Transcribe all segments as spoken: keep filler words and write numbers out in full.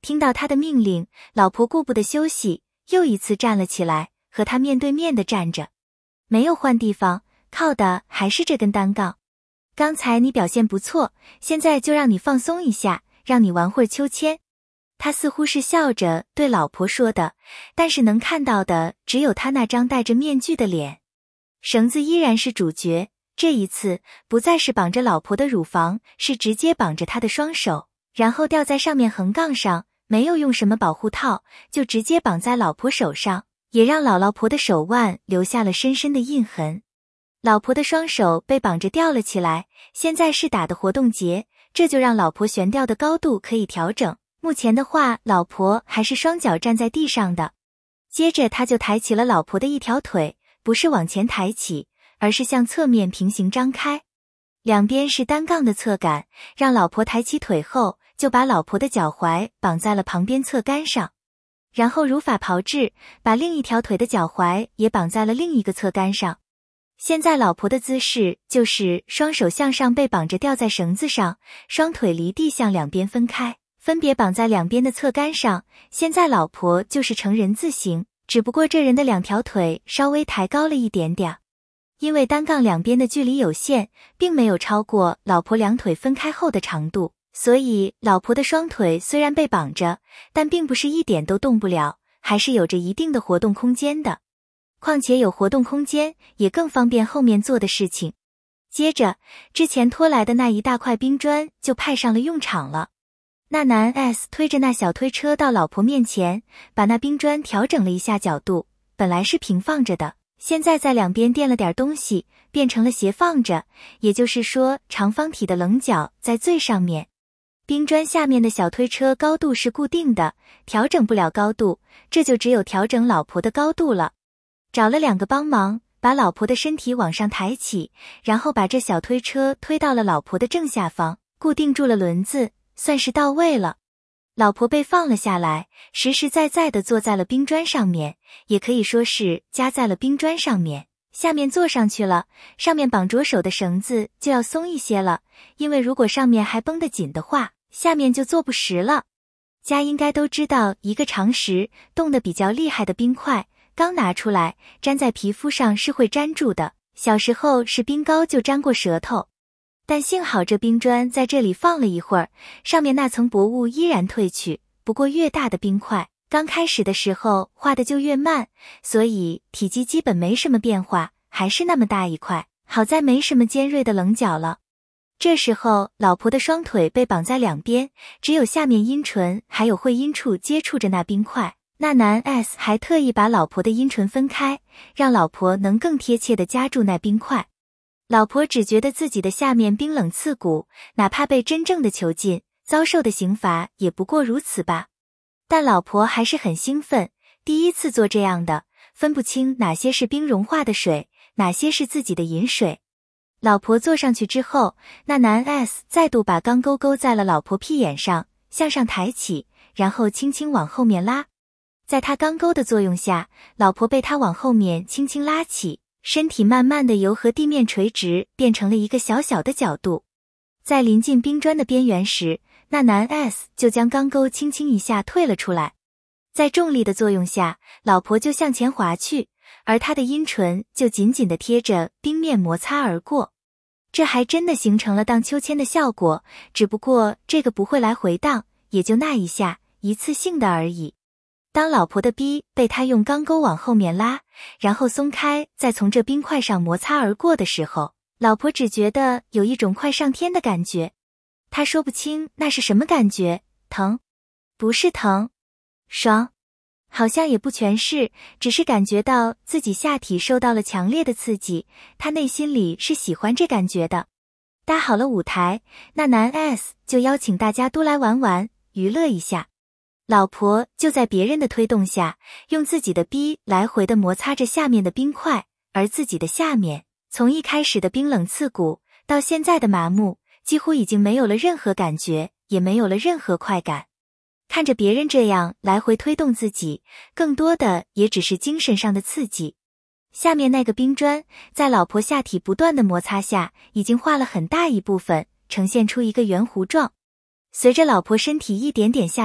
听到他的命令，老婆顾不得休息，又一次站了起来，和他面对面的站着，没有换地方，靠的还是这根单杠。刚才你表现不错，现在就让你放松一下，让你玩会儿秋千。他似乎是笑着对老婆说的，但是能看到的只有他那张戴着面具的脸。绳子依然是主角，这一次不再是绑着老婆的乳房，是直接绑着她的双手，然后吊在上面横杠上，没有用什么保护套，就直接绑在老婆手上，也让老老婆的手腕留下了深深的印痕。老婆的双手被绑着吊了起来，现在是打的活动节，这就让老婆悬吊的高度可以调整。目前的话，老婆还是双脚站在地上的。接着他就抬起了老婆的一条腿，不是往前抬起，而是向侧面平行张开。两边是单杠的侧杆，让老婆抬起腿后，就把老婆的脚踝绑在了旁边侧杆上。然后如法炮制，把另一条腿的脚踝也绑在了另一个侧杆上。现在老婆的姿势就是双手向上被绑着吊在绳子上，双腿离地向两边分开，分别绑在两边的侧杆上。现在老婆就是成人字形，只不过这人的两条腿稍微抬高了一点点。因为单杠两边的距离有限，并没有超过老婆两腿分开后的长度，所以老婆的双腿虽然被绑着，但并不是一点都动不了，还是有着一定的活动空间的。况且有活动空间，也更方便后面做的事情。接着，之前拖来的那一大块冰砖就派上了用场了。那男 S 推着那小推车到老婆面前，把那冰砖调整了一下角度，本来是平放着的，现在在两边垫了点东西，变成了斜放着，也就是说长方体的棱角在最上面。冰砖下面的小推车高度是固定的，调整不了高度，这就只有调整老婆的高度了。找了两个帮忙，把老婆的身体往上抬起，然后把这小推车推到了老婆的正下方，固定住了轮子，算是到位了。老婆被放了下来，实实在在地坐在了冰砖上面，也可以说是夹在了冰砖上面。下面坐上去了，上面绑着手的绳子就要松一些了，因为如果上面还绷得紧的话，下面就坐不实了。家应该都知道一个常识，冻得比较厉害的冰块，刚拿出来，粘在皮肤上是会粘住的，小时候是冰糕就粘过舌头。但幸好这冰砖在这里放了一会儿，上面那层薄雾依然褪去，不过越大的冰块，刚开始的时候化的就越慢，所以体积基本没什么变化，还是那么大一块，好在没什么尖锐的棱角了。这时候老婆的双腿被绑在两边，只有下面阴唇还有会阴处接触着那冰块。那男 S 还特意把老婆的阴唇分开，让老婆能更贴切地夹住那冰块。老婆只觉得自己的下面冰冷刺骨，哪怕被真正的囚禁，遭受的刑罚也不过如此吧。但老婆还是很兴奋，第一次做这样的，分不清哪些是冰融化的水，哪些是自己的饮水。老婆坐上去之后，那男 S 再度把钢钩勾在了老婆屁眼上，向上抬起，然后轻轻往后面拉。在他钢钩的作用下，老婆被他往后面轻轻拉起，身体慢慢的由和地面垂直变成了一个小小的角度。在临近冰砖的边缘时，那男 S 就将钢钩轻轻一下退了出来。在重力的作用下，老婆就向前滑去，而他的阴唇就紧紧地贴着冰面摩擦而过。这还真的形成了荡秋千的效果，只不过这个不会来回荡，也就那一下，一次性的而已。当老婆的逼被他用钢钩往后面拉，然后松开，再从这冰块上摩擦而过的时候，老婆只觉得有一种快上天的感觉。她说不清那是什么感觉，疼？不是疼。爽？好像也不全是，只是感觉到自己下体受到了强烈的刺激，她内心里是喜欢这感觉的。搭好了舞台，那男 S 就邀请大家都来玩玩，娱乐一下。老婆就在别人的推动下，用自己的逼来回的摩擦着下面的冰块，而自己的下面，从一开始的冰冷刺骨，到现在的麻木，几乎已经没有了任何感觉，也没有了任何快感。看着别人这样来回推动自己，更多的也只是精神上的刺激。下面那个冰砖，在老婆下体不断的摩擦下，已经化了很大一部分，呈现出一个圆弧状。随着老婆身体一点点下降，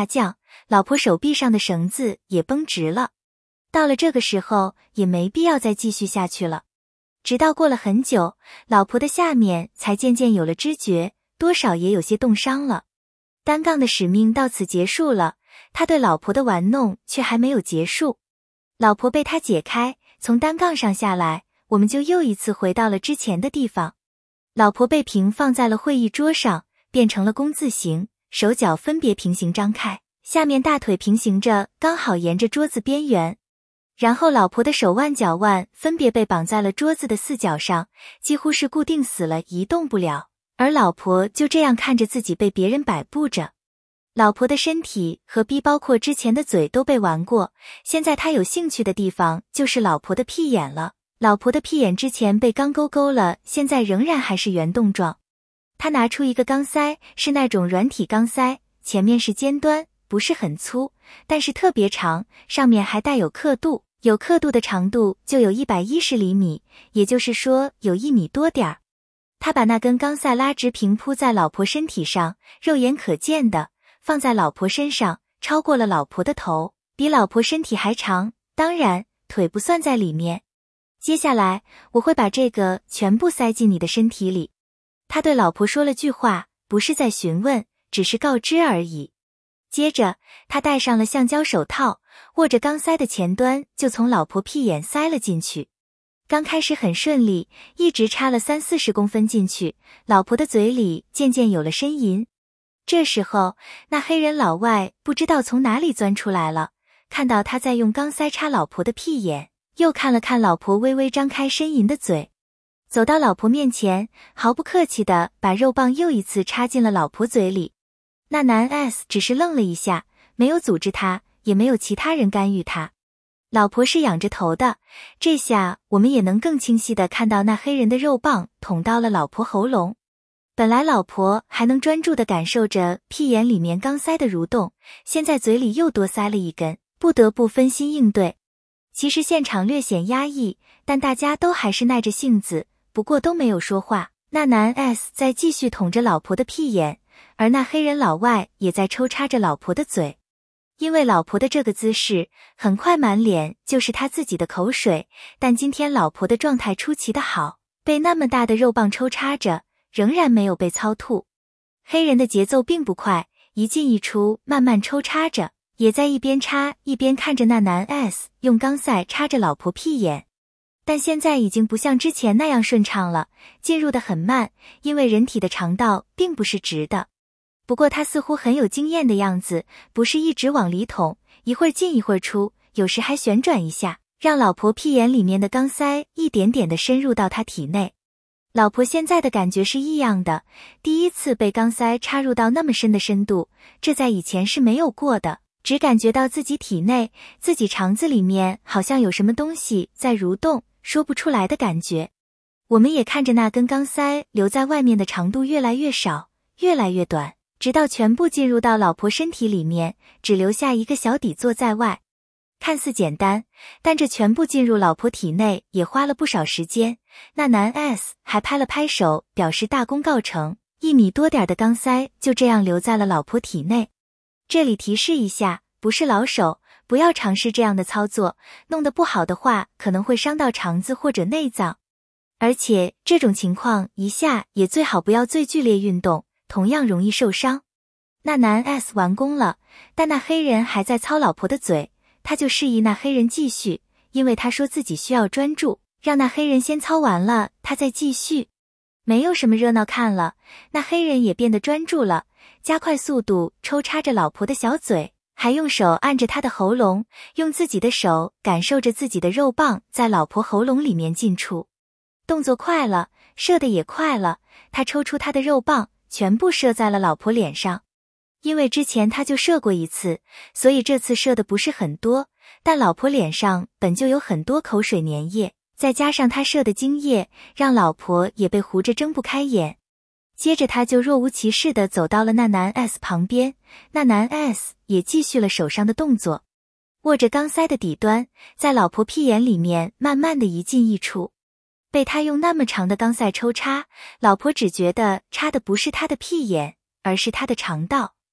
老婆手臂上的绳子也绷直了。到了这个时候，也没必要再继续下去了。直到过了很久，老婆的下面才渐渐有了知觉，多少也有些冻伤了。单杠的使命到此结束了，他对老婆的玩弄却还没有结束。老婆被他解开，从单杠上下来，我们就又一次回到了之前的地方。老婆被平放在了会议桌上，变成了弓字形，手脚分别平行张开，下面大腿平行着，刚好沿着桌子边缘。然后老婆的手腕脚腕分别被绑在了桌子的四角上，几乎是固定死了，移动不了。而老婆就这样看着自己被别人摆布着。老婆的身体和臂包括之前的嘴都被玩过，现在她有兴趣的地方就是老婆的屁眼了。老婆的屁眼之前被钢勾勾了，现在仍然还是圆洞状。她拿出一个钢塞，是那种软体钢塞，前面是尖端，不是很粗，但是特别长，上面还带有刻度，有刻度的长度就有一百一十厘米，也就是说有一米多点儿。他把那根钢塞拉直平铺在老婆身体上，肉眼可见的放在老婆身上，超过了老婆的头，比老婆身体还长，当然腿不算在里面。接下来我会把这个全部塞进你的身体里。他对老婆说了句话，不是在询问，只是告知而已。接着他戴上了橡胶手套，握着钢塞的前端就从老婆屁眼塞了进去。刚开始很顺利，一直插了三四十公分进去，老婆的嘴里渐渐有了呻吟。这时候那黑人老外不知道从哪里钻出来了，看到他在用钢塞插老婆的屁眼，又看了看老婆微微张开呻吟的嘴，走到老婆面前，毫不客气地把肉棒又一次插进了老婆嘴里。那男 S 只是愣了一下，没有阻止他，也没有其他人干预他。老婆是仰着头的，这下我们也能更清晰地看到那黑人的肉棒捅到了老婆喉咙。本来老婆还能专注地感受着屁眼里面钢塞的蠕动，现在嘴里又多塞了一根，不得不分心应对。其实现场略显压抑，但大家都还是耐着性子，不过都没有说话。那男 S 在继续捅着老婆的屁眼，而那黑人老外也在抽插着老婆的嘴。因为老婆的这个姿势，很快满脸就是他自己的口水，但今天老婆的状态出奇的好，被那么大的肉棒抽插着，仍然没有被操吐。黑人的节奏并不快，一进一出慢慢抽插着，也在一边插一边看着那男 S 用钢塞插着老婆屁眼。但现在已经不像之前那样顺畅了，进入得很慢，因为人体的肠道并不是直的。不过他似乎很有经验的样子，不是一直往里捅，一会儿进一会儿出，有时还旋转一下，让老婆屁眼里面的钢塞一点点地深入到他体内。老婆现在的感觉是异样的，第一次被钢塞插入到那么深的深度，这在以前是没有过的，只感觉到自己体内，自己肠子里面好像有什么东西在蠕动，说不出来的感觉。我们也看着那根钢塞留在外面的长度越来越少，越来越短，直到全部进入到老婆身体里面，只留下一个小底座在外。看似简单，但这全部进入老婆体内也花了不少时间。那男 S 还拍了拍手，表示大功告成，一米多点的钢塞就这样留在了老婆体内。这里提示一下，不是老手，不要尝试这样的操作，弄得不好的话，可能会伤到肠子或者内脏。而且这种情况一下也最好不要最剧烈运动，同样容易受伤。那男 S 完工了，但那黑人还在操老婆的嘴，他就示意那黑人继续，因为他说自己需要专注，让那黑人先操完了，他再继续。没有什么热闹看了，那黑人也变得专注了，加快速度抽插着老婆的小嘴，还用手按着她的喉咙，用自己的手感受着自己的肉棒在老婆喉咙里面进出。动作快了，射得也快了，他抽出他的肉棒，全部射在了老婆脸上。因为之前他就射过一次，所以这次射的不是很多，但老婆脸上本就有很多口水粘液，再加上他射的精液，让老婆也被糊着睁不开眼。接着他就若无其事地走到了那男 S 旁边，那男 S 也继续了手上的动作，握着钢塞的底端，在老婆屁眼里面慢慢地一进一出。被他用那么长的钢塞抽插，老婆只觉得插的不是他的屁眼，而是他的肠道。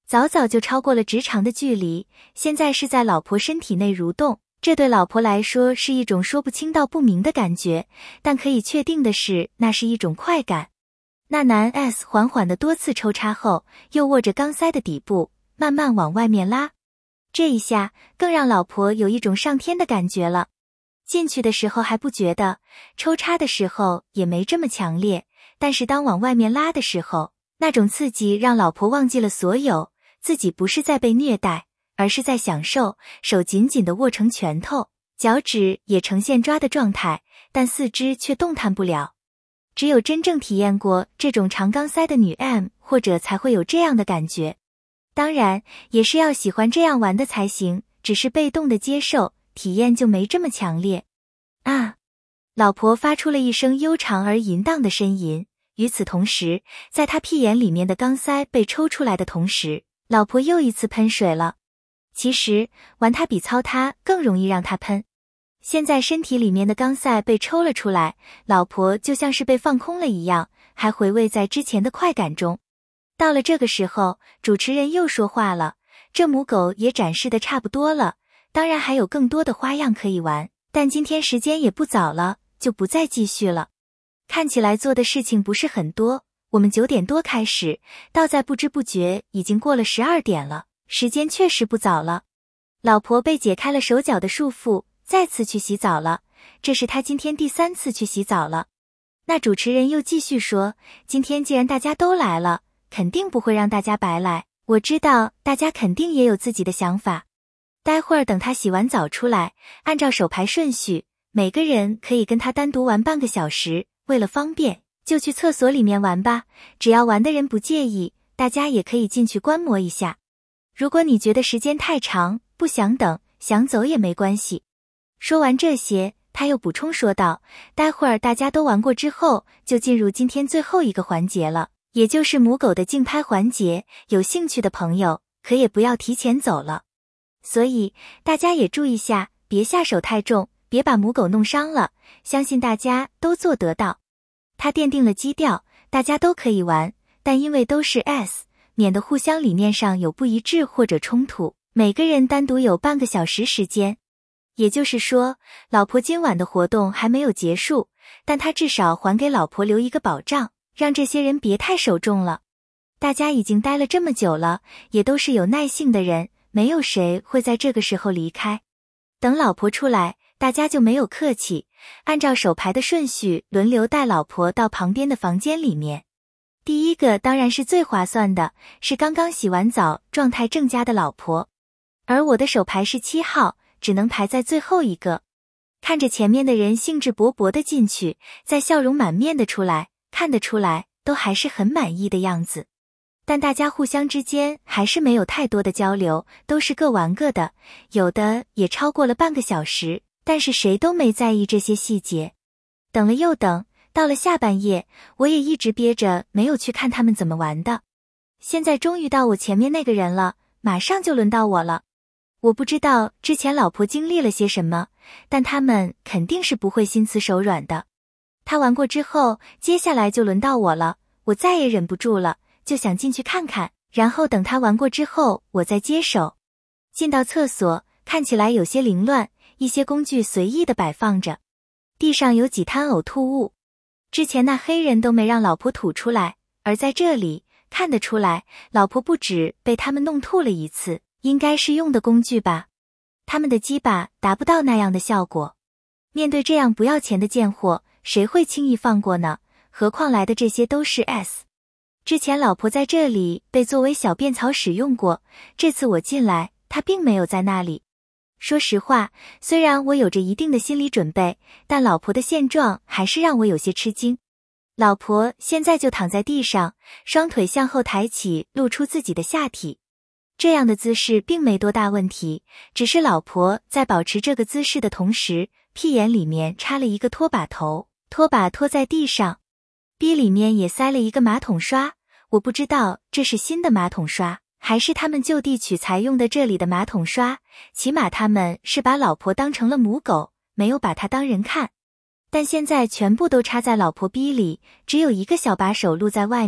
早早就超过了直肠的距离，现在是在老婆身体内蠕动，这对老婆来说是一种说不清道不明的感觉，但可以确定的是，那是一种快感。那男 S 缓缓地多次抽插后，又握着肛塞的底部，慢慢往外面拉。这一下更让老婆有一种上天的感觉了。进去的时候还不觉得，抽插的时候也没这么强烈，但是当往外面拉的时候，那种刺激让老婆忘记了所有，自己不是在被虐待，而是在享受，手紧紧地握成拳头，脚趾也呈现抓的状态，但四肢却动弹不了。只有真正体验过这种长肛塞的女 M 或者才会有这样的感觉。当然，也是要喜欢这样玩的才行，只是被动的接受，体验就没这么强烈。啊！老婆发出了一声悠长而淫荡的呻吟，与此同时，在她屁眼里面的肛塞被抽出来的同时，老婆又一次喷水了。其实，玩它比操它更容易让她喷。现在身体里面的肛塞被抽了出来，老婆就像是被放空了一样，还回味在之前的快感中。到了这个时候，主持人又说话了，这母狗也展示的差不多了，当然还有更多的花样可以玩，但今天时间也不早了，就不再继续了。看起来做的事情不是很多，我们九点多开始，到在不知不觉已经过了十二点了，时间确实不早了。老婆被解开了手脚的束缚，再次去洗澡了，这是她今天第三次去洗澡了。那主持人又继续说，今天既然大家都来了，肯定不会让大家白来，我知道大家肯定也有自己的想法。待会儿等他洗完澡出来，按照手牌顺序，每个人可以跟他单独玩半个小时，为了方便，就去厕所里面玩吧，只要玩的人不介意，大家也可以进去观摩一下。如果你觉得时间太长，不想等，想走也没关系。说完这些，他又补充说道，待会儿大家都玩过之后，就进入今天最后一个环节了，也就是母狗的竞拍环节，有兴趣的朋友可也不要提前走了。所以大家也注意下，别下手太重，别把母狗弄伤了，相信大家都做得到。他奠定了基调，大家都可以玩，但因为都是 S， 免得互相理念上有不一致或者冲突，每个人单独有半个小时时间。也就是说，老婆今晚的活动还没有结束，但他至少还给老婆留一个保障，让这些人别太手重了。大家已经待了这么久了，也都是有耐性的人，没有谁会在这个时候离开。等老婆出来，大家就没有客气，按照手牌的顺序轮流带老婆到旁边的房间里面。第一个当然是最划算的，是刚刚洗完澡状态正佳的老婆。而我的手牌是七号，只能排在最后一个。看着前面的人兴致勃勃地进去，再笑容满面的出来，看得出来都还是很满意的样子。但大家互相之间还是没有太多的交流，都是各玩各的，有的也超过了半个小时，但是谁都没在意这些细节。等了又等，到了下半夜，我也一直憋着没有去看他们怎么玩的。现在终于到我前面那个人了，马上就轮到我了。我不知道之前老婆经历了些什么，但他们肯定是不会心慈手软的。他玩过之后，接下来就轮到我了，我再也忍不住了，就想进去看看，然后等他玩过之后，我再接手。进到厕所，看起来有些凌乱，一些工具随意的摆放着，地上有几滩呕吐物。之前那黑人都没让老婆吐出来，而在这里看得出来，老婆不止被他们弄吐了一次，应该是用的工具吧。他们的鸡巴达不到那样的效果。面对这样不要钱的贱货，谁会轻易放过呢？何况来的这些都是 S。之前老婆在这里被作为小便槽使用过，这次我进来，她并没有在那里。说实话，虽然我有着一定的心理准备，但老婆的现状还是让我有些吃惊。老婆现在就躺在地上，双腿向后抬起，露出自己的下体。这样的姿势并没多大问题，只是老婆在保持这个姿势的同时，屁眼里面插了一个拖把头，拖把拖在地上，逼里面也塞了一个马桶刷。我不知道这是新的马桶刷，还是他们就地取材用的这里的马桶刷，起码他们是把老婆当成了母狗，没有把她当人看。但现在全部都插在老婆逼里，只有一个小把手露在外面，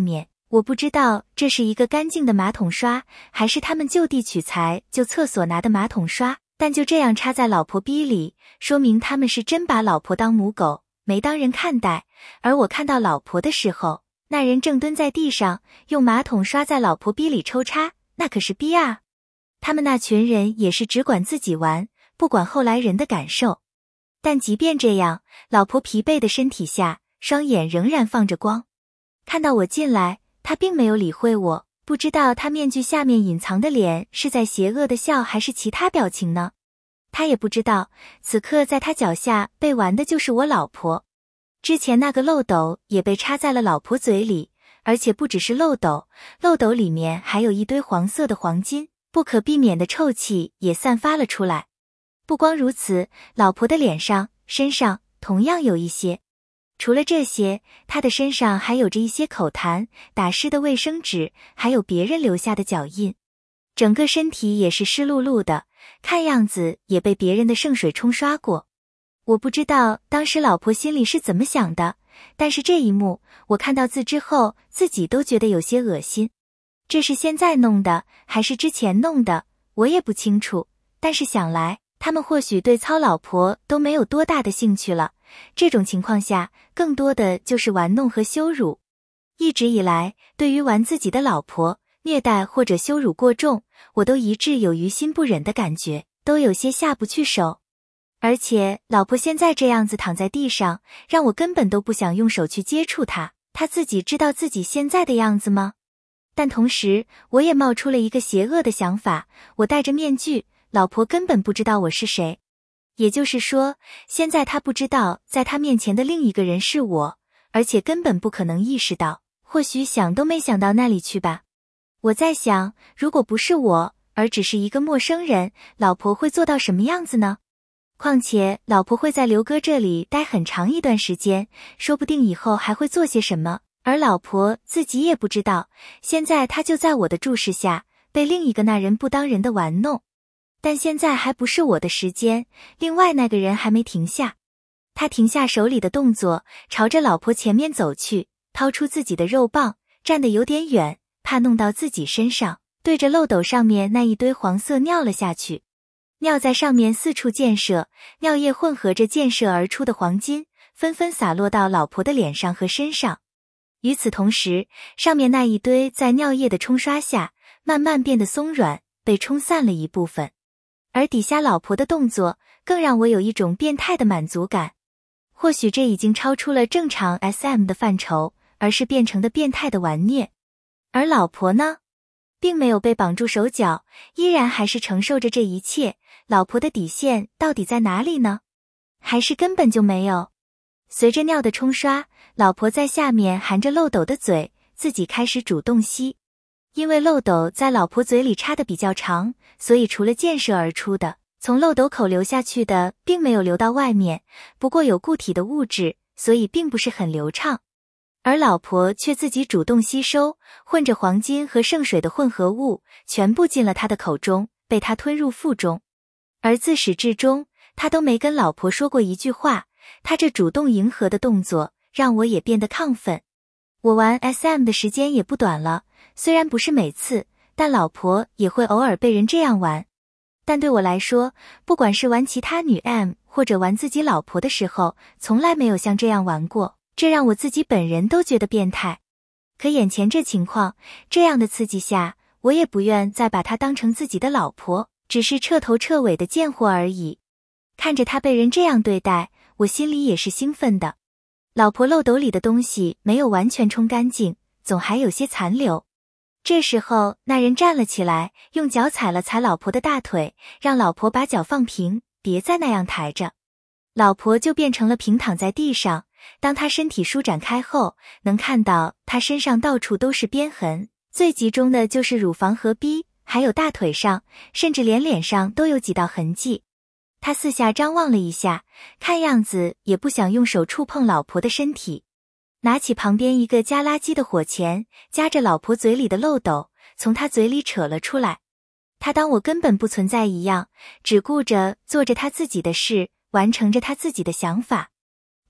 我不知道这是一个干净的马桶刷，还是他们就地取材就厕所拿的马桶刷，但就这样插在老婆逼里，说明他们是真把老婆当母狗，没当人看待。而我看到老婆的时候，那人正蹲在地上，用马桶刷在老婆逼里抽插，那可是逼啊！他们那群人也是只管自己玩，不管后来人的感受。但即便这样，老婆疲惫的身体下，双眼仍然放着光。看到我进来，他并没有理会我，不知道他面具下面隐藏的脸是在邪恶的笑还是其他表情呢？他也不知道，此刻在他脚下被玩的就是我老婆。之前那个漏斗也被插在了老婆嘴里，而且不只是漏斗，漏斗里面还有一堆黄色的黄金，不可避免的臭气也散发了出来。不光如此，老婆的脸上、身上同样有一些。除了这些，她的身上还有着一些口痰、打湿的卫生纸，还有别人留下的脚印。整个身体也是湿漉漉的，看样子也被别人的圣水冲刷过。我不知道当时老婆心里是怎么想的，但是这一幕我看到字之后，自己都觉得有些恶心。这是现在弄的，还是之前弄的，我也不清楚。但是想来，他们或许对操老婆都没有多大的兴趣了。这种情况下，更多的就是玩弄和羞辱。一直以来，对于玩自己的老婆，虐待或者羞辱过重，我都一致有于心不忍的感觉，都有些下不去手。而且，老婆现在这样子躺在地上，让我根本都不想用手去接触她。她自己知道自己现在的样子吗？但同时，我也冒出了一个邪恶的想法，我戴着面具，老婆根本不知道我是谁。也就是说，现在她不知道在她面前的另一个人是我，而且根本不可能意识到，或许想都没想到那里去吧。我在想，如果不是我，而只是一个陌生人，老婆会做到什么样子呢？况且，老婆会在刘哥这里待很长一段时间，说不定以后还会做些什么，而老婆自己也不知道。现在她就在我的注视下，被另一个那人不当人的玩弄。但现在还不是我的时间，另外那个人还没停下。他停下手里的动作，朝着老婆前面走去，掏出自己的肉棒，站得有点远，怕弄到自己身上，对着漏斗上面那一堆黄色尿了下去。尿在上面四处溅射，尿液混合着溅射而出的黄金，纷纷洒落到老婆的脸上和身上。与此同时，上面那一堆在尿液的冲刷下，慢慢变得松软，被冲散了一部分。而底下老婆的动作更让我有一种变态的满足感，或许这已经超出了正常 S M 的范畴，而是变成的变态的玩虐。而老婆呢，并没有被绑住手脚，依然还是承受着这一切。老婆的底线到底在哪里呢？还是根本就没有？随着尿的冲刷，老婆在下面含着漏斗的嘴，自己开始主动吸。因为漏斗在老婆嘴里插的比较长，所以除了溅射而出的，从漏斗口流下去的并没有流到外面，不过有固体的物质，所以并不是很流畅。而老婆却自己主动吸收，混着黄金和圣水的混合物，全部进了他的口中，被他吞入腹中。而自始至终，他都没跟老婆说过一句话，他这主动迎合的动作，让我也变得亢奋。我玩 S M 的时间也不短了，虽然不是每次，但老婆也会偶尔被人这样玩。但对我来说，不管是玩其他女 M 或者玩自己老婆的时候，从来没有像这样玩过，这让我自己本人都觉得变态。可眼前这情况，这样的刺激下，我也不愿再把她当成自己的老婆，只是彻头彻尾的贱货而已。看着她被人这样对待，我心里也是兴奋的。老婆漏斗里的东西没有完全冲干净，总还有些残留。这时候那人站了起来，用脚踩了踩老婆的大腿，让老婆把脚放平，别再那样抬着。老婆就变成了平躺在地上，当她身体舒展开后，能看到她身上到处都是鞭痕，最集中的就是乳房和逼，还有大腿上，甚至连脸上都有几道痕迹。他四下张望了一下，看样子也不想用手触碰老婆的身体。拿起旁边一个夹垃圾的火钳，夹着老婆嘴里的漏斗，从她嘴里扯了出来。他当我根本不存在一样，只顾着做着他自己的事，完成着他自己的想法。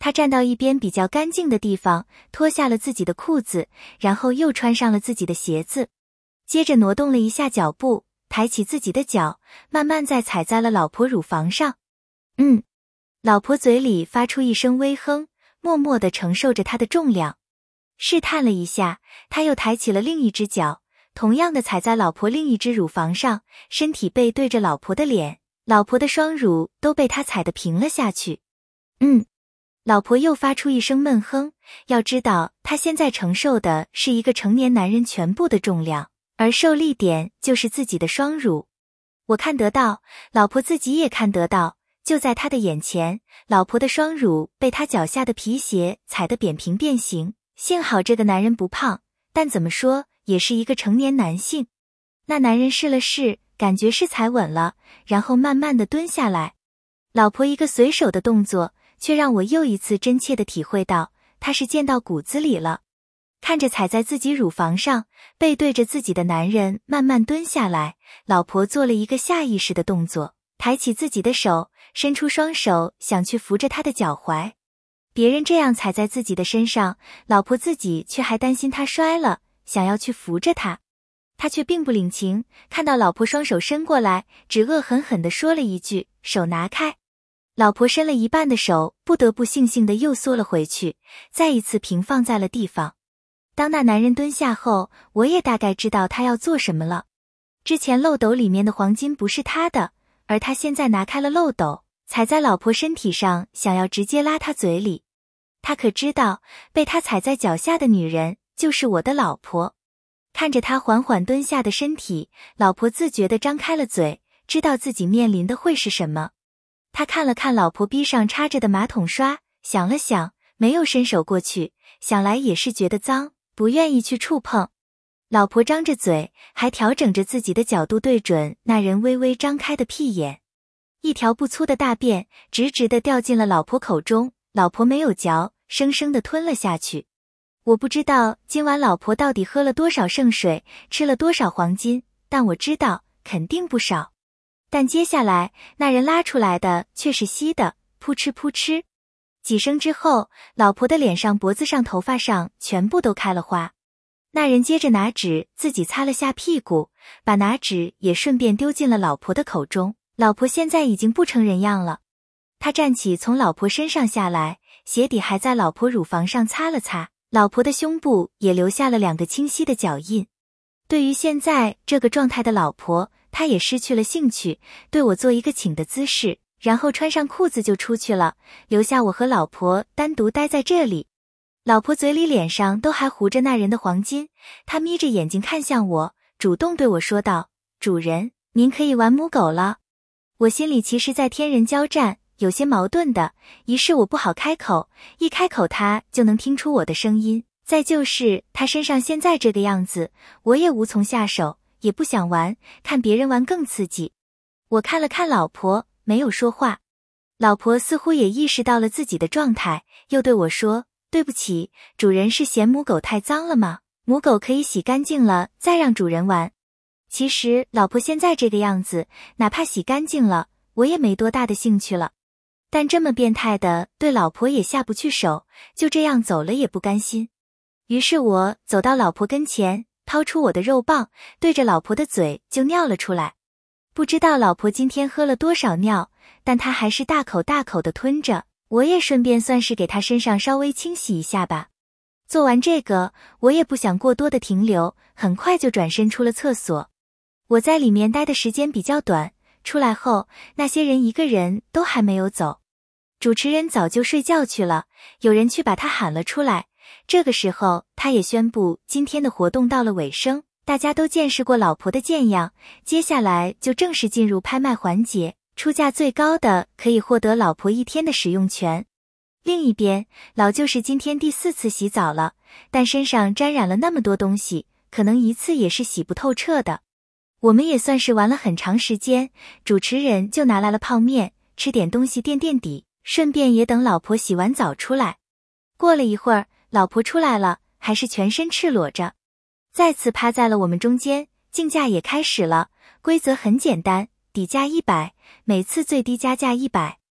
他站到一边比较干净的地方，脱下了自己的裤子，然后又穿上了自己的鞋子，接着挪动了一下脚步，抬起自己的脚，慢慢再踩在了老婆乳房上。嗯，老婆嘴里发出一声微哼，默默地承受着他的重量。试探了一下，他又抬起了另一只脚，同样的踩在老婆另一只乳房上，身体背对着老婆的脸，老婆的双乳都被他踩得平了下去。嗯，老婆又发出一声闷哼，要知道他现在承受的是一个成年男人全部的重量，而受力点就是自己的双乳。我看得到，老婆自己也看得到，就在他的眼前，老婆的双乳被他脚下的皮鞋踩得扁平变形。幸好这个男人不胖，但怎么说也是一个成年男性。那男人试了试，感觉是踩稳了，然后慢慢地蹲下来。老婆一个随手的动作，却让我又一次真切地体会到，他是见到骨子里了。看着踩在自己乳房上，背对着自己的男人慢慢蹲下来，老婆做了一个下意识的动作，抬起自己的手，伸出双手想去扶着他的脚踝。别人这样踩在自己的身上，老婆自己却还担心他摔了，想要去扶着他。他却并不领情，看到老婆双手伸过来，只恶狠狠地说了一句：“手拿开。”老婆伸了一半的手，不得不悻悻地又缩了回去，再一次平放在了地方。当那男人蹲下后，我也大概知道他要做什么了。之前漏斗里面的黄金不是他的，而他现在拿开了漏斗，踩在老婆身体上，想要直接拉她嘴里。他可知道，被他踩在脚下的女人就是我的老婆。看着他缓缓蹲下的身体，老婆自觉地张开了嘴，知道自己面临的会是什么。他看了看老婆逼上插着的马桶刷，想了想，没有伸手过去，想来也是觉得脏，不愿意去触碰。老婆张着嘴，还调整着自己的角度对准那人微微张开的屁眼。一条不粗的大便直直地掉进了老婆口中，老婆没有嚼，生生地吞了下去。我不知道今晚老婆到底喝了多少圣水，吃了多少黄金，但我知道肯定不少。但接下来那人拉出来的却是稀的，扑哧扑哧几声之后，老婆的脸上、脖子上、头发上全部都开了花。那人接着拿纸自己擦了下屁股，把拿纸也顺便丢进了老婆的口中。老婆现在已经不成人样了。他站起从老婆身上下来，鞋底还在老婆乳房上擦了擦，老婆的胸部也留下了两个清晰的脚印。对于现在这个状态的老婆，他也失去了兴趣，对我做一个请的姿势，然后穿上裤子就出去了，留下我和老婆单独待在这里。老婆嘴里脸上都还糊着那人的黄金，她眯着眼睛看向我，主动对我说道：“主人，您可以玩母狗了。”我心里其实在天人交战，有些矛盾的，一是我不好开口，一开口他就能听出我的声音，再就是他身上现在这个样子，我也无从下手，也不想玩，看别人玩更刺激。我看了看老婆，没有说话。老婆似乎也意识到了自己的状态，又对我说：“对不起，主人是嫌母狗太脏了吗？母狗可以洗干净了再让主人玩。”其实老婆现在这个样子，哪怕洗干净了，我也没多大的兴趣了。但这么变态的对老婆也下不去手，就这样走了也不甘心。于是我走到老婆跟前，掏出我的肉棒，对着老婆的嘴就尿了出来。不知道老婆今天喝了多少尿，但她还是大口大口的吞着，我也顺便算是给她身上稍微清洗一下吧。做完这个，我也不想过多的停留，很快就转身出了厕所。我在里面待的时间比较短，出来后，那些人一个人都还没有走。主持人早就睡觉去了，有人去把他喊了出来。这个时候，他也宣布今天的活动到了尾声，大家都见识过老婆的贱样，接下来就正式进入拍卖环节，出价最高的可以获得老婆一天的使用权。另一边，老舅是今天第四次洗澡了，但身上沾染了那么多东西，可能一次也是洗不透彻的。我们也算是玩了很长时间，主持人就拿来了泡面，吃点东西垫垫底，顺便也等老婆洗完澡出来。过了一会儿，老婆出来了，还是全身赤裸着，再次趴在了我们中间。竞价也开始了，规则很简单，底价一百，每次最低加价一百。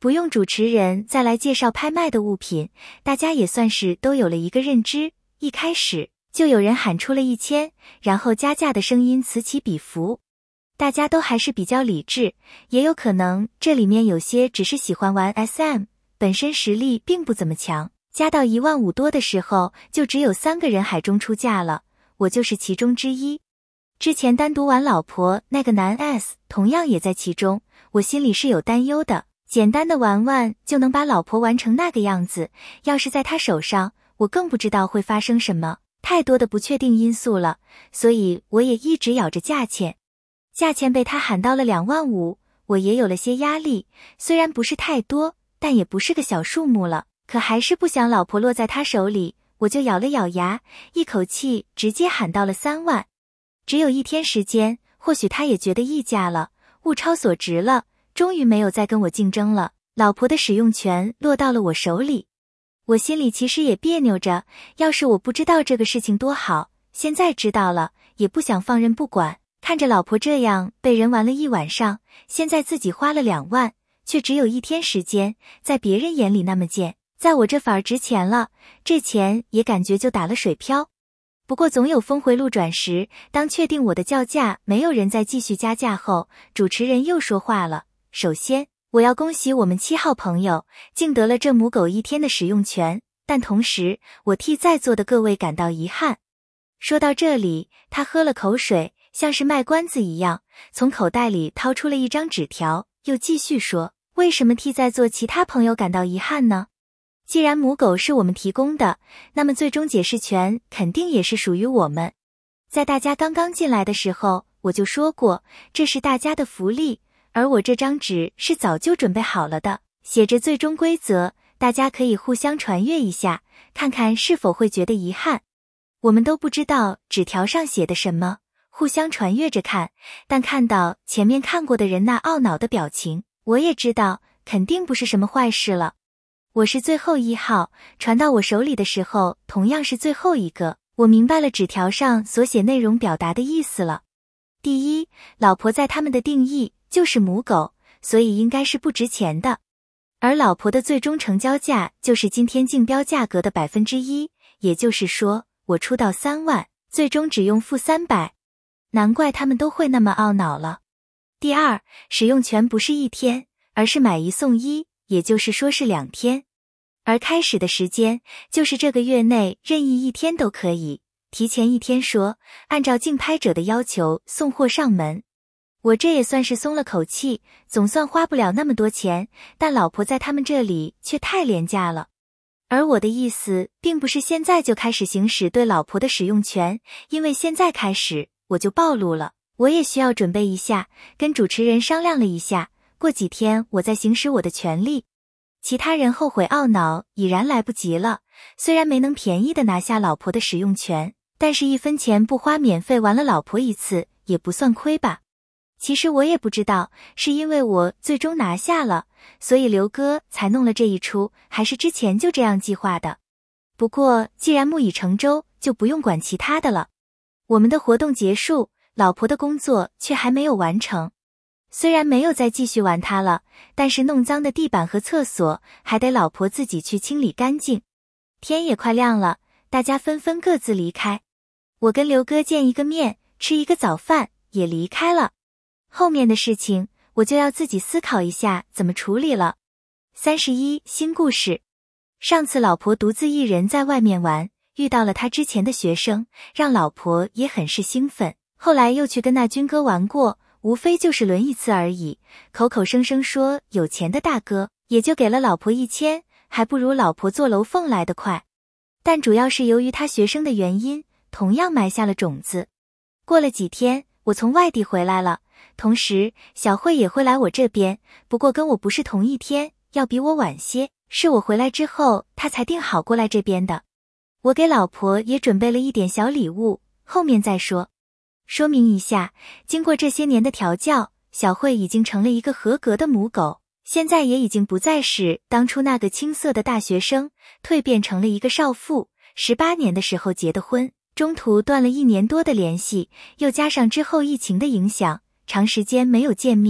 不用主持人再来介绍拍卖的物品，大家也算是都有了一个认知。一开始就有人喊出了一千，然后加价的声音此起彼伏。大家都还是比较理智，也有可能这里面有些只是喜欢玩 S M， 本身实力并不怎么强。加到一万五多的时候，就只有三个人海中出价了，我就是其中之一。之前单独玩老婆那个男 S 同样也在其中，我心里是有担忧的。简单的玩玩就能把老婆玩成那个样子，要是在他手上，我更不知道会发生什么，太多的不确定因素了，所以我也一直咬着价钱。价钱被他喊到了两万五，我也有了些压力，虽然不是太多，但也不是个小数目了，可还是不想老婆落在他手里，我就咬了咬牙，一口气直接喊到了三万。只有一天时间，或许他也觉得溢价了，物超所值了，终于没有再跟我竞争了，老婆的使用权落到了我手里。我心里其实也别扭着，要是我不知道这个事情多好，现在知道了，也不想放任不管，看着老婆这样被人玩了一晚上，现在自己花了两万，却只有一天时间，在别人眼里那么贱，在我这反而值钱了，这钱也感觉就打了水漂。不过总有峰回路转时，当确定我的叫价没有人再继续加价后，主持人又说话了。首先，我要恭喜我们七号朋友竞得了这母狗一天的使用权，但同时，我替在座的各位感到遗憾。说到这里，他喝了口水，像是卖关子一样，从口袋里掏出了一张纸条，又继续说，为什么替在座其他朋友感到遗憾呢？既然母狗是我们提供的，那么最终解释权肯定也是属于我们。在大家刚刚进来的时候，我就说过，这是大家的福利，而我这张纸是早就准备好了的，写着最终规则，大家可以互相传阅一下，看看是否会觉得遗憾。我们都不知道纸条上写的什么，互相传阅着看，但看到前面看过的人那懊恼的表情，我也知道肯定不是什么坏事了。我是最后一号，传到我手里的时候同样是最后一个，我明白了纸条上所写内容表达的意思了。第一，老婆在他们的定义就是母狗，所以应该是不值钱的。而老婆的最终成交价就是今天竞标价格的百分之一，也就是说，我出到三万，最终只用付三百。难怪他们都会那么懊恼了。第二，使用权不是一天，而是买一送一，也就是说是两天。而开始的时间就是这个月内任意一天都可以，提前一天说，按照竞拍者的要求送货上门。我这也算是松了口气，总算花不了那么多钱，但老婆在他们这里却太廉价了。而我的意思并不是现在就开始行使对老婆的使用权，因为现在开始我就暴露了，我也需要准备一下，跟主持人商量了一下，过几天我再行使我的权利。其他人后悔懊恼已然来不及了，虽然没能便宜的拿下老婆的使用权，但是一分钱不花免费玩了老婆一次也不算亏吧。其实我也不知道是因为我最终拿下了，所以刘哥才弄了这一出，还是之前就这样计划的。不过既然木已成舟，就不用管其他的了。我们的活动结束，老婆的工作却还没有完成。虽然没有再继续玩它了，但是弄脏的地板和厕所还得老婆自己去清理干净。天也快亮了，大家纷纷各自离开。我跟刘哥见一个面，吃一个早饭，也离开了。后面的事情我就要自己思考一下怎么处理了。三十一新故事。上次老婆独自一人在外面玩，遇到了他之前的学生，让老婆也很是兴奋。后来又去跟那军哥玩过，无非就是轮一次而已，口口声声说有钱的大哥，也就给了老婆一千，还不如老婆坐楼凤来得快。但主要是由于他学生的原因，同样埋下了种子。过了几天，我从外地回来了，同时小慧也会来我这边，不过跟我不是同一天，要比我晚些，是我回来之后她才定好过来这边的。我给老婆也准备了一点小礼物，后面再说。说明一下，经过这些年的调教，小慧已经成了一个合格的母狗，现在也已经不再是当初那个青涩的大学生，蜕变成了一个少妇。十八年的时候结的婚，中途断了一年多的联系，又加上之后疫情的影响，长时间没有见面，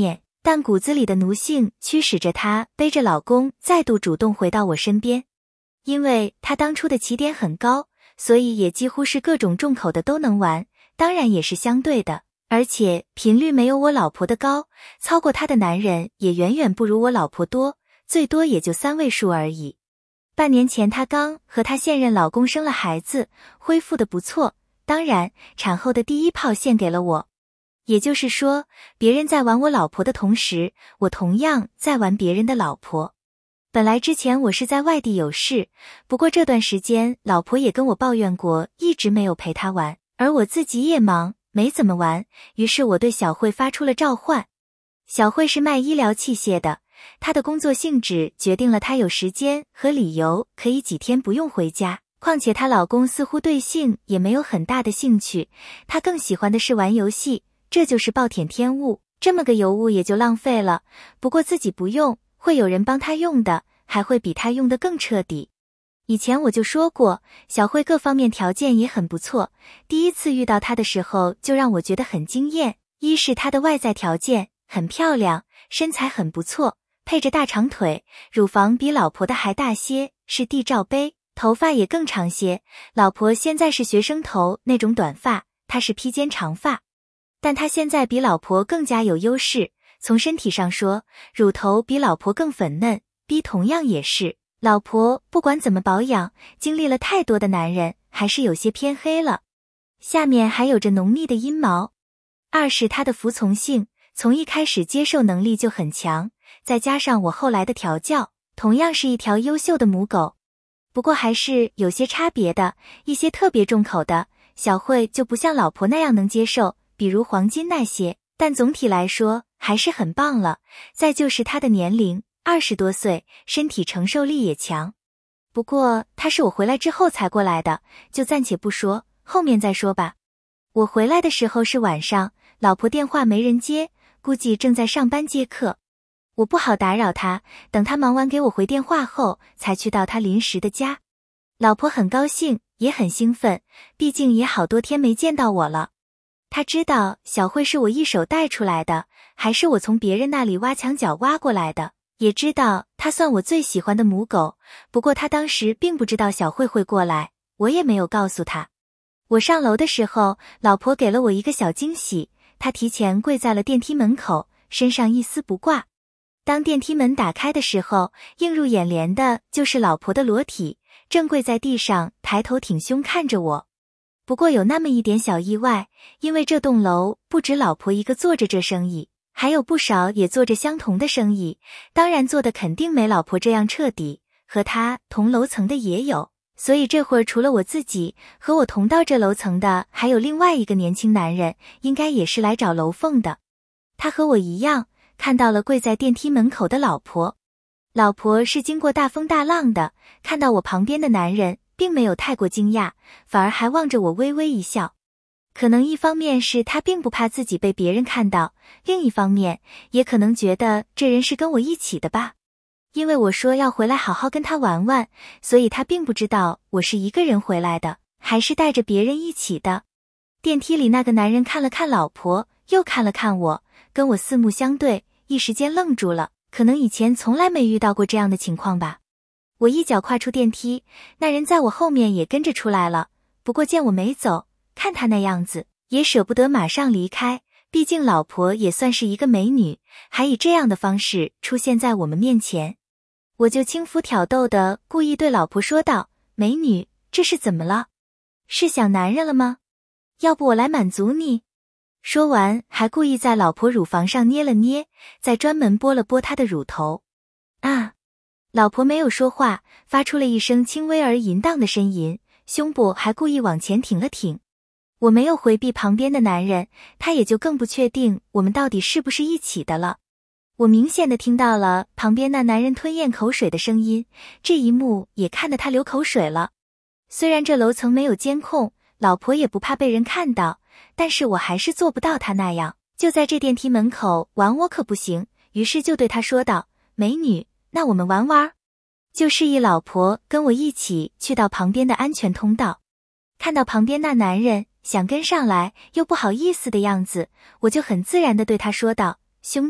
但骨子里的奴性驱使着她背着老公再度主动回到我身边。因为她当初的起点很高，所以也几乎是各种重口的都能玩，当然也是相对的，而且频率没有我老婆的高，操过她的男人也远远不如我老婆多，最多也就三位数而已。半年前她刚和她现任老公生了孩子，恢复得不错，当然产后的第一炮献给了我。也就是说，别人在玩我老婆的同时，我同样在玩别人的老婆。本来之前我是在外地有事，不过这段时间老婆也跟我抱怨过，一直没有陪她玩，而我自己也忙，没怎么玩，于是我对小慧发出了召唤。小慧是卖医疗器械的，她的工作性质决定了她有时间和理由可以几天不用回家，况且她老公似乎对性也没有很大的兴趣，她更喜欢的是玩游戏，这就是暴殄天物，这么个尤物也就浪费了，不过自己不用，会有人帮她用的，还会比她用得更彻底。以前我就说过，小慧各方面条件也很不错，第一次遇到她的时候就让我觉得很惊艳。一是她的外在条件很漂亮，身材很不错，配着大长腿，乳房比老婆的还大些，是 D 罩杯，头发也更长些，老婆现在是学生头那种短发，她是披肩长发。但她现在比老婆更加有优势，从身体上说，乳头比老婆更粉嫩，逼同样也是，老婆不管怎么保养，经历了太多的男人，还是有些偏黑了。下面还有着浓密的阴毛。二是她的服从性，从一开始接受能力就很强，再加上我后来的调教，同样是一条优秀的母狗。不过还是有些差别的，一些特别重口的，小慧就不像老婆那样能接受，比如黄金那些，但总体来说还是很棒了。再就是她的年龄，二十多岁，身体承受力也强。不过她是我回来之后才过来的，就暂且不说，后面再说吧。我回来的时候是晚上，老婆电话没人接，估计正在上班接客。我不好打扰她，等她忙完给我回电话后，才去到她临时的家。老婆很高兴，也很兴奋，毕竟也好多天没见到我了。她知道小慧是我一手带出来的，还是我从别人那里挖墙脚挖过来的，也知道她算我最喜欢的母狗，不过她当时并不知道小慧会过来，我也没有告诉她。我上楼的时候，老婆给了我一个小惊喜，她提前跪在了电梯门口，身上一丝不挂。当电梯门打开的时候，映入眼帘的就是老婆的裸体，正跪在地上，抬头挺胸看着我。不过有那么一点小意外，因为这栋楼不止老婆一个做着这生意，还有不少也做着相同的生意，当然做的肯定没老婆这样彻底，和她同楼层的也有，所以这会儿除了我自己，和我同到这楼层的还有另外一个年轻男人，应该也是来找楼凤的。他和我一样，看到了跪在电梯门口的老婆。老婆是经过大风大浪的，看到我旁边的男人并没有太过惊讶，反而还望着我微微一笑。可能一方面是他并不怕自己被别人看到，另一方面也可能觉得这人是跟我一起的吧。因为我说要回来好好跟他玩玩，所以他并不知道我是一个人回来的，还是带着别人一起的。电梯里那个男人看了看老婆，又看了看我，跟我四目相对，一时间愣住了，可能以前从来没遇到过这样的情况吧。我一脚跨出电梯，那人在我后面也跟着出来了，不过见我没走，看他那样子，也舍不得马上离开，毕竟老婆也算是一个美女，还以这样的方式出现在我们面前。我就轻浮挑逗的故意对老婆说道：“美女，这是怎么了？是想男人了吗？要不我来满足你？”说完还故意在老婆乳房上捏了捏，再专门拨了拨她的乳头。啊！老婆没有说话，发出了一声轻微而淫荡的呻吟，胸部还故意往前挺了挺。我没有回避旁边的男人，他也就更不确定我们到底是不是一起的了。我明显的听到了旁边那男人吞咽口水的声音，这一幕也看得他流口水了。虽然这楼层没有监控，老婆也不怕被人看到，但是我还是做不到他那样，就在这电梯门口玩我可不行，于是就对他说道：“美女，那我们玩玩。”就示意老婆跟我一起去到旁边的安全通道。看到旁边那男人想跟上来又不好意思的样子，我就很自然地对他说道：“兄弟，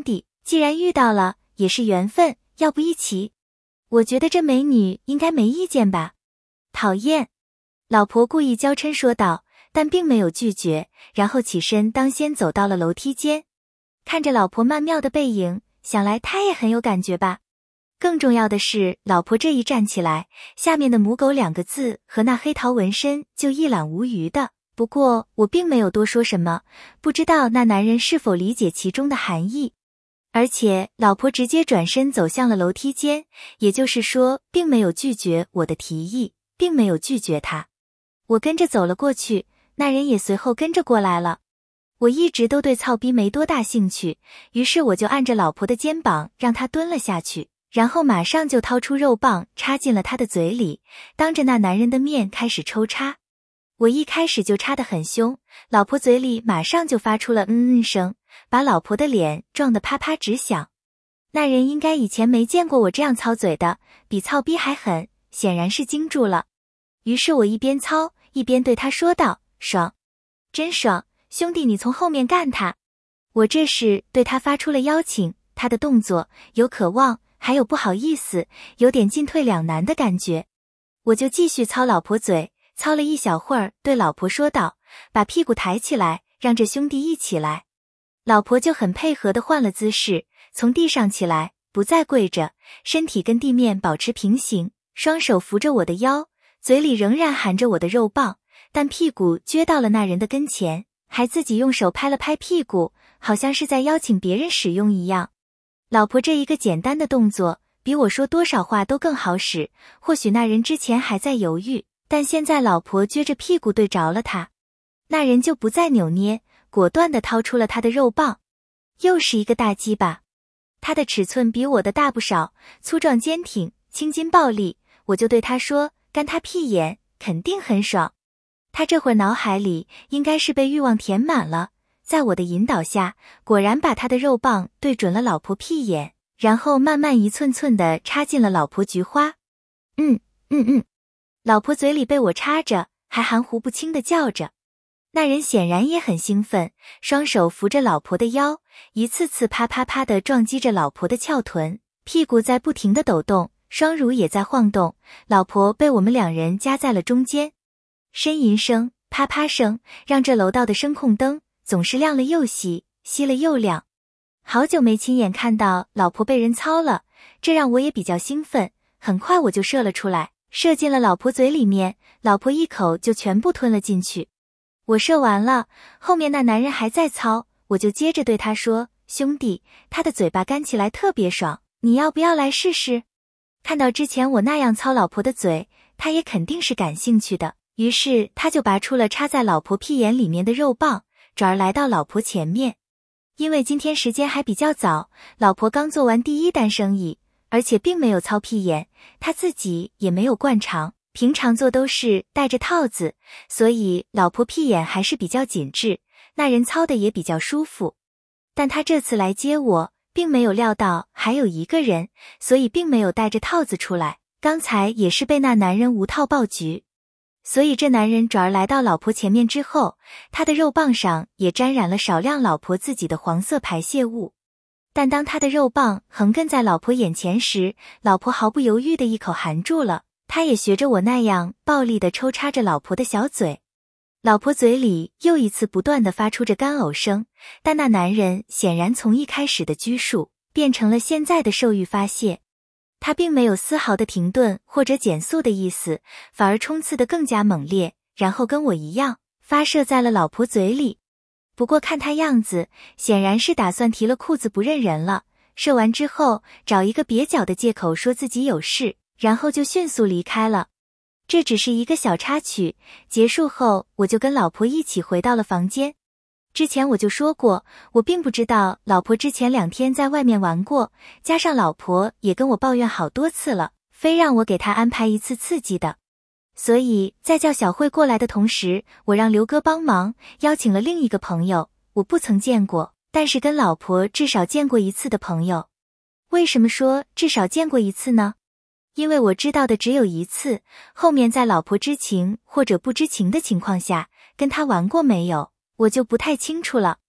既然遇到了，也是缘分，要不一起？我觉得这美女应该没意见吧。讨厌，老婆故意娇嗔说道，但并没有拒绝，然后起身当先走到了楼梯间。看着老婆曼妙的背影，想来她也很有感觉吧。更重要的是，老婆这一站起来，下面的母狗两个字和那黑桃纹身就一览无余的。不过我并没有多说什么，不知道那男人是否理解其中的含义。而且老婆直接转身走向了楼梯间，也就是说并没有拒绝我的提议，并没有拒绝他。我跟着走了过去，那人也随后跟着过来了。我一直都对操逼没多大兴趣，于是我就按着老婆的肩膀让她蹲了下去，然后马上就掏出肉棒插进了她的嘴里，当着那男人的面开始抽插。我一开始就插得很凶，老婆嘴里马上就发出了嗯嗯声，把老婆的脸撞得啪啪直响。那人应该以前没见过我这样操嘴的，比操逼还狠，显然是惊住了。于是我一边操一边对他说道，爽，真爽，兄弟你从后面干他。我这时对他发出了邀请，他的动作有渴望，还有不好意思，有点进退两难的感觉。我就继续操老婆嘴，操了一小会儿，对老婆说道，把屁股抬起来，让这兄弟一起来。老婆就很配合地换了姿势，从地上起来，不再跪着，身体跟地面保持平行，双手扶着我的腰，嘴里仍然含着我的肉棒，但屁股撅到了那人的跟前，还自己用手拍了拍屁股，好像是在邀请别人使用一样。老婆这一个简单的动作，比我说多少话都更好使，或许那人之前还在犹豫，但现在老婆撅着屁股对着了他，那人就不再扭捏，果断地掏出了他的肉棒。又是一个大鸡巴，他的尺寸比我的大不少，粗壮坚挺，青筋暴力，我就对他说，干他屁眼，肯定很爽。他这会儿脑海里应该是被欲望填满了，在我的引导下，果然把他的肉棒对准了老婆屁眼，然后慢慢一寸寸地插进了老婆菊花。嗯嗯嗯，老婆嘴里被我插着，还含糊不清地叫着。那人显然也很兴奋，双手扶着老婆的腰，一次次啪啪啪地撞击着老婆的翘臀，屁股在不停地抖动，双乳也在晃动，老婆被我们两人夹在了中间。呻吟声、啪啪声，让这楼道的声控灯总是亮了又熄，熄了又亮。好久没亲眼看到老婆被人操了，这让我也比较兴奋，很快我就射了出来，射进了老婆嘴里面，老婆一口就全部吞了进去。我射完了，后面那男人还在操，我就接着对他说，兄弟，他的嘴巴干起来特别爽，你要不要来试试？看到之前我那样操老婆的嘴，他也肯定是感兴趣的，于是他就拔出了插在老婆屁眼里面的肉棒，转而来到老婆前面。因为今天时间还比较早，老婆刚做完第一单生意，而且并没有操屁眼，他自己也没有惯常，平常做都是戴着套子，所以老婆屁眼还是比较紧致，那人操的也比较舒服。但他这次来接我，并没有料到还有一个人，所以并没有带着套子出来，刚才也是被那男人无套爆局。所以这男人转而来到老婆前面之后，他的肉棒上也沾染了少量老婆自己的黄色排泄物。但当他的肉棒横亘在老婆眼前时，老婆毫不犹豫地一口含住了，他也学着我那样暴力地抽插着老婆的小嘴。老婆嘴里又一次不断地发出着干呕声，但那男人显然从一开始的拘束变成了现在的受欲发泄。他并没有丝毫的停顿或者减速的意思，反而冲刺得更加猛烈，然后跟我一样发射在了老婆嘴里。不过看他样子，显然是打算提了裤子不认人了，射完之后找一个蹩脚的借口说自己有事，然后就迅速离开了。这只是一个小插曲，结束后我就跟老婆一起回到了房间。之前我就说过，我并不知道老婆之前两天在外面玩过，加上老婆也跟我抱怨好多次了，非让我给她安排一次刺激的。所以在叫小慧过来的同时，我让刘哥帮忙，邀请了另一个朋友，我不曾见过，但是跟老婆至少见过一次的朋友。为什么说至少见过一次呢？因为我知道的只有一次，后面在老婆知情或者不知情的情况下，跟他玩过没有，我就不太清楚了。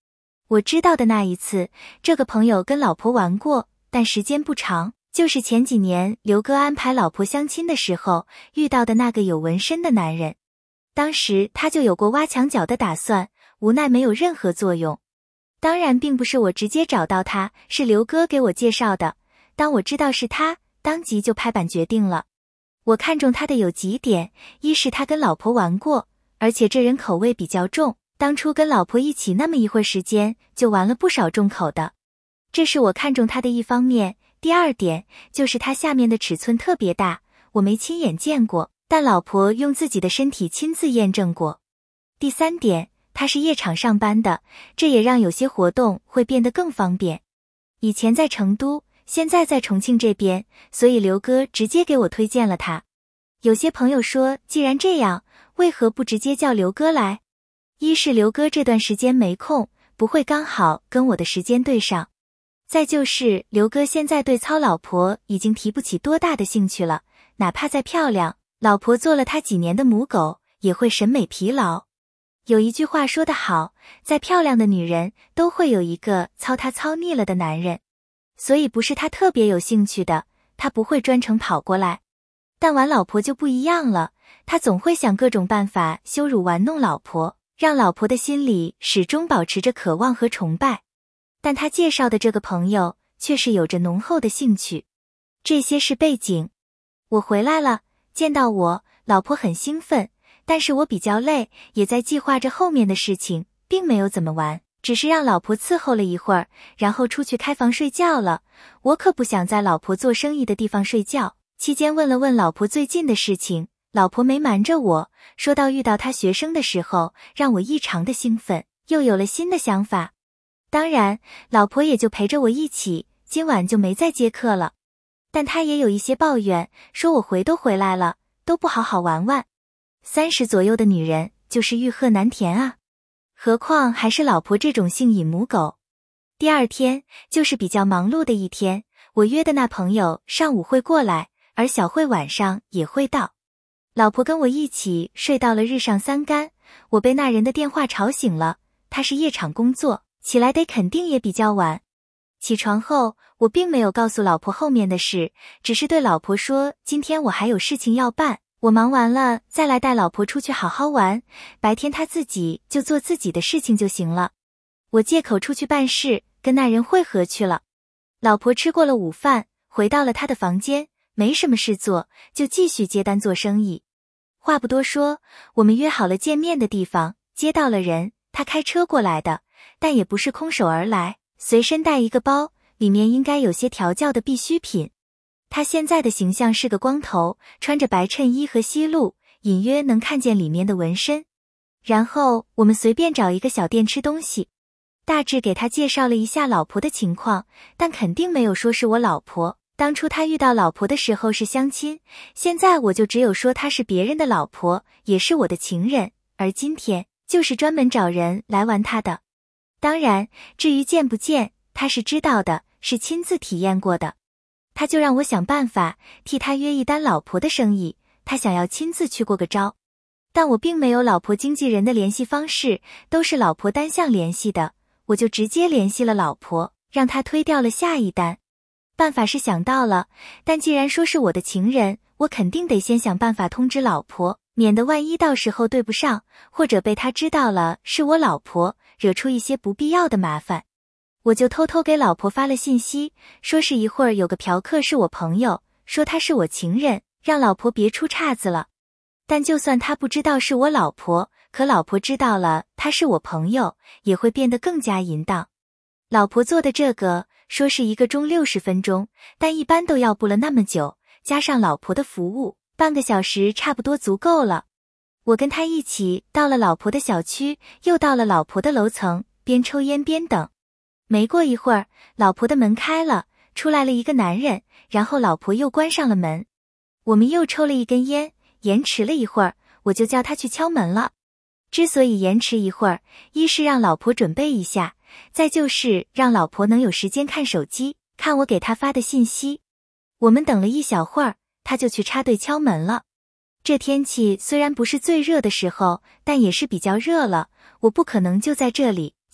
我知道的那一次，这个朋友跟老婆玩过，但时间不长，就是前几年刘哥安排老婆相亲的时候遇到的那个有纹身的男人。当时他就有过挖墙脚的打算，无奈没有任何作用。当然并不是我直接找到他，是刘哥给我介绍的。当我知道是他，当即就拍板决定了。我看中他的有几点，一是他跟老婆玩过，而且这人口味比较重，当初跟老婆一起那么一会儿时间，就玩了不少重口的。这是我看中他的一方面。第二点就是他下面的尺寸特别大，我没亲眼见过，但老婆用自己的身体亲自验证过。第三点，他是夜场上班的，这也让有些活动会变得更方便。以前在成都，现在在重庆这边，所以刘哥直接给我推荐了他。有些朋友说，既然这样，为何不直接叫刘哥来？一是刘哥这段时间没空，不会刚好跟我的时间对上。再就是刘哥现在对操老婆已经提不起多大的兴趣了，哪怕再漂亮，老婆做了他几年的母狗，也会审美疲劳。有一句话说得好，再漂亮的女人都会有一个操她操腻了的男人，所以不是他特别有兴趣的，他不会专程跑过来。但玩老婆就不一样了，他总会想各种办法羞辱玩弄老婆，让老婆的心里始终保持着渴望和崇拜。但他介绍的这个朋友却是有着浓厚的兴趣。这些是背景。我回来了，见到我，老婆很兴奋，但是我比较累，也在计划着后面的事情，并没有怎么玩，只是让老婆伺候了一会儿，然后出去开房睡觉了。我可不想在老婆做生意的地方睡觉。期间问了问老婆最近的事情，老婆没瞒着我，说到遇到她学生的时候，让我异常的兴奋，又有了新的想法。当然，老婆也就陪着我一起，今晚就没再接客了。但她也有一些抱怨，说我回都回来了，都不好好玩玩。三十左右的女人就是欲壑难填啊，何况还是老婆这种性瘾母狗。第二天就是比较忙碌的一天，我约的那朋友上午会过来，而小慧晚上也会到。老婆跟我一起睡到了日上三竿，我被那人的电话吵醒了，他是夜场工作，起来得肯定也比较晚。起床后，我并没有告诉老婆后面的事，只是对老婆说，今天我还有事情要办，我忙完了再来带老婆出去好好玩，白天她自己就做自己的事情就行了。我借口出去办事，跟那人会合去了。老婆吃过了午饭，回到了她的房间，没什么事做，就继续接单做生意。话不多说，我们约好了见面的地方，接到了人，他开车过来的，但也不是空手而来，随身带一个包，里面应该有些调教的必需品。他现在的形象是个光头，穿着白衬衣和西路，隐约能看见里面的纹身。然后我们随便找一个小店吃东西，大致给他介绍了一下老婆的情况，但肯定没有说是我老婆。当初他遇到老婆的时候是相亲，现在我就只有说他是别人的老婆，也是我的情人，而今天就是专门找人来玩他的。当然，至于见不见，他是知道的，是亲自体验过的。他就让我想办法替他约一单老婆的生意，他想要亲自去过个招。但我并没有老婆经纪人的联系方式，都是老婆单向联系的，我就直接联系了老婆，让他推掉了下一单。办法是想到了，但既然说是我的情人，我肯定得先想办法通知老婆，免得万一到时候对不上，或者被他知道了是我老婆，惹出一些不必要的麻烦。我就偷偷给老婆发了信息，说是一会儿有个嫖客是我朋友，说他是我情人，让老婆别出岔子了。但就算他不知道是我老婆，可老婆知道了他是我朋友，也会变得更加淫荡。老婆做的这个说是一个钟六十分钟，但一般都要不了那么久，加上老婆的服务，半个小时差不多足够了。我跟他一起到了老婆的小区，又到了老婆的楼层，边抽烟边等。没过一会儿，老婆的门开了，出来了一个男人，然后老婆又关上了门。我们又抽了一根烟，延迟了一会儿，我就叫他去敲门了。之所以延迟一会儿，一是让老婆准备一下，再就是让老婆能有时间看手机，看我给她发的信息。我们等了一小会儿，他就去插队敲门了。这天气虽然不是最热的时候，但也是比较热了，我不可能就在这里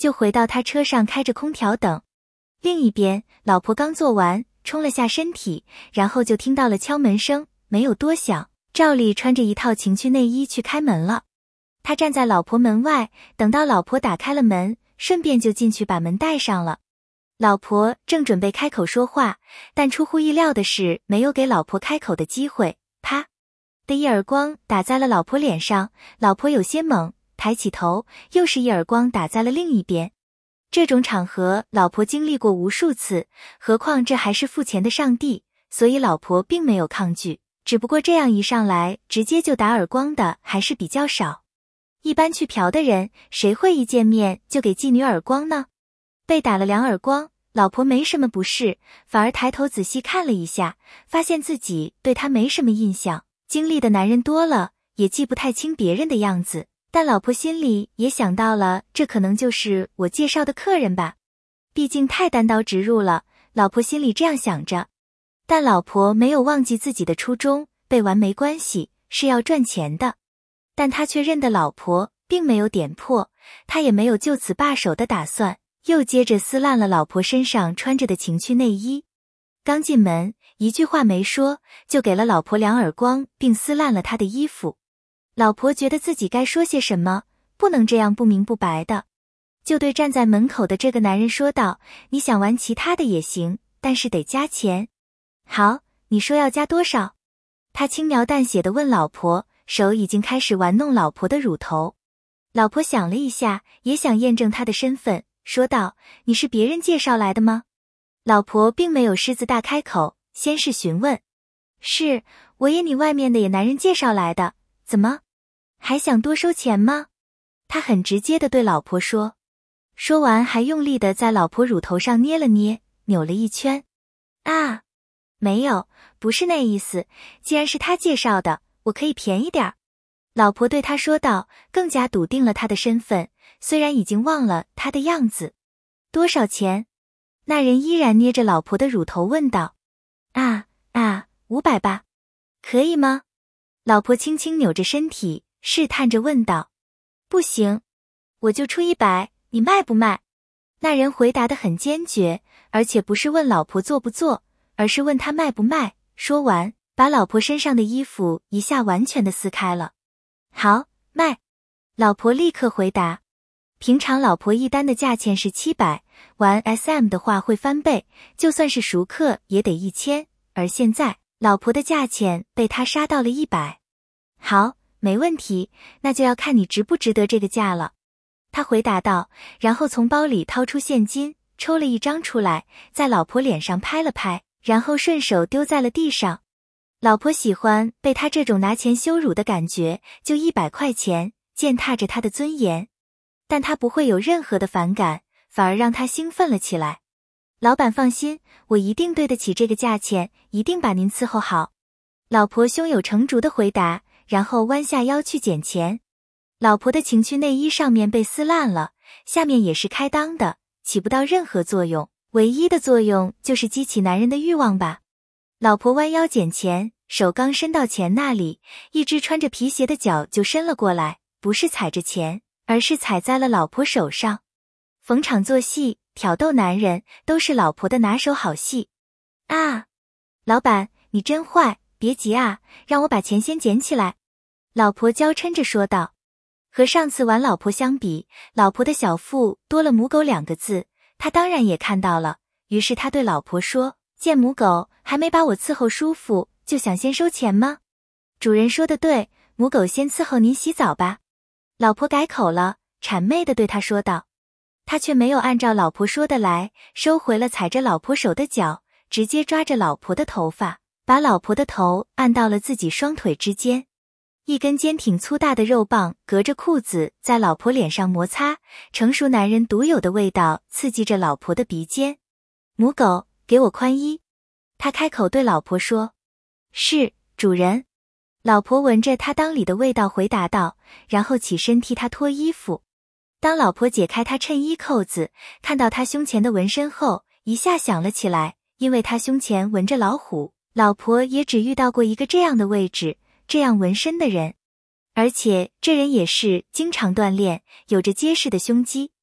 就回到他车上开着空调等。另一边，老婆刚做完，冲了下身体，然后就听到了敲门声，没有多想，照例穿着一套情趣内衣去开门了。他站在老婆门外，等到老婆打开了门，顺便就进去把门带上了。老婆正准备开口说话，但出乎意料的是，没有给老婆开口的机会，啪的一耳光打在了老婆脸上，老婆有些懵，抬起头，又是一耳光打在了另一边。这种场合老婆经历过无数次，何况这还是付钱的上帝，所以老婆并没有抗拒，只不过这样一上来直接就打耳光的还是比较少。一般去嫖的人，谁会一见面就给妓女耳光呢？被打了两耳光，老婆没什么不适，反而抬头仔细看了一下，发现自己对他没什么印象，经历的男人多了，也记不太清别人的样子。但老婆心里也想到了，这可能就是我介绍的客人吧，毕竟太单刀直入了，老婆心里这样想着。但老婆没有忘记自己的初衷，背完没关系，是要赚钱的。但他却认得老婆，并没有点破，他也没有就此罢手的打算，又接着撕烂了老婆身上穿着的情趣内衣。刚进门，一句话没说，就给了老婆两耳光，并撕烂了她的衣服。老婆觉得自己该说些什么，不能这样不明不白的，就对站在门口的这个男人说道，你想玩其他的也行，但是得加钱。好，你说要加多少？他轻描淡写地问老婆，手已经开始玩弄老婆的乳头。老婆想了一下，也想验证他的身份，说道，你是别人介绍来的吗？老婆并没有狮子大开口，先是询问，是，我也你外面的也男人介绍来的，怎么？还想多收钱吗？他很直接地对老婆说，说完还用力地在老婆乳头上捏了捏，扭了一圈。啊，没有，不是那意思，既然是他介绍的，我可以便宜点儿。老婆对他说道，更加笃定了他的身份，虽然已经忘了他的样子。多少钱？那人依然捏着老婆的乳头问道。啊啊，五百吧，可以吗？老婆轻轻扭着身体，试探着问道。不行，我就出一百，你卖不卖？那人回答得很坚决，而且不是问老婆做不做，而是问他卖不卖。说完，把老婆身上的衣服一下完全的撕开了。好，卖。老婆立刻回答。平常老婆一单的价钱是七百，玩 S M 的话会翻倍，就算是熟客也得一千，而现在老婆的价钱被他杀到了一百。好，没问题，那就要看你值不值得这个价了。他回答道，然后从包里掏出现金，抽了一张出来，在老婆脸上拍了拍，然后顺手丢在了地上。老婆喜欢被他这种拿钱羞辱的感觉，就一百块钱，践踏着他的尊严。但他不会有任何的反感，反而让他兴奋了起来。老板放心，我一定对得起这个价钱，一定把您伺候好。老婆胸有成竹地回答，然后弯下腰去捡钱。老婆的情趣内衣上面被撕烂了，下面也是开裆的，起不到任何作用，唯一的作用就是激起男人的欲望吧。老婆弯腰捡钱，手刚伸到钱那里，一只穿着皮鞋的脚就伸了过来，不是踩着钱，而是踩在了老婆手上。逢场作戏，挑逗男人，都是老婆的拿手好戏。啊，老板，你真坏，别急啊，让我把钱先捡起来。老婆娇嗔着说道。和上次玩老婆相比，老婆的小腹多了母狗两个字，他当然也看到了，于是他对老婆说，见母狗还没把我伺候舒服，就想先收钱吗？主人说的对，母狗先伺候您洗澡吧。老婆改口了，谄媚地对他说道。他却没有按照老婆说的来，收回了踩着老婆手的脚，直接抓着老婆的头发，把老婆的头按到了自己双腿之间。一根坚挺粗大的肉棒隔着裤子在老婆脸上摩擦，成熟男人独有的味道刺激着老婆的鼻尖。母狗，给我宽衣。他开口对老婆说。是，主人。老婆闻着他裆里的味道回答道，然后起身替他脱衣服。当老婆解开他衬衣扣子，看到他胸前的纹身后，一下想了起来，因为他胸前纹着老虎，老婆也只遇到过一个这样的位置，这样纹身的人，而且这人也是经常锻炼，有着结实的胸肌。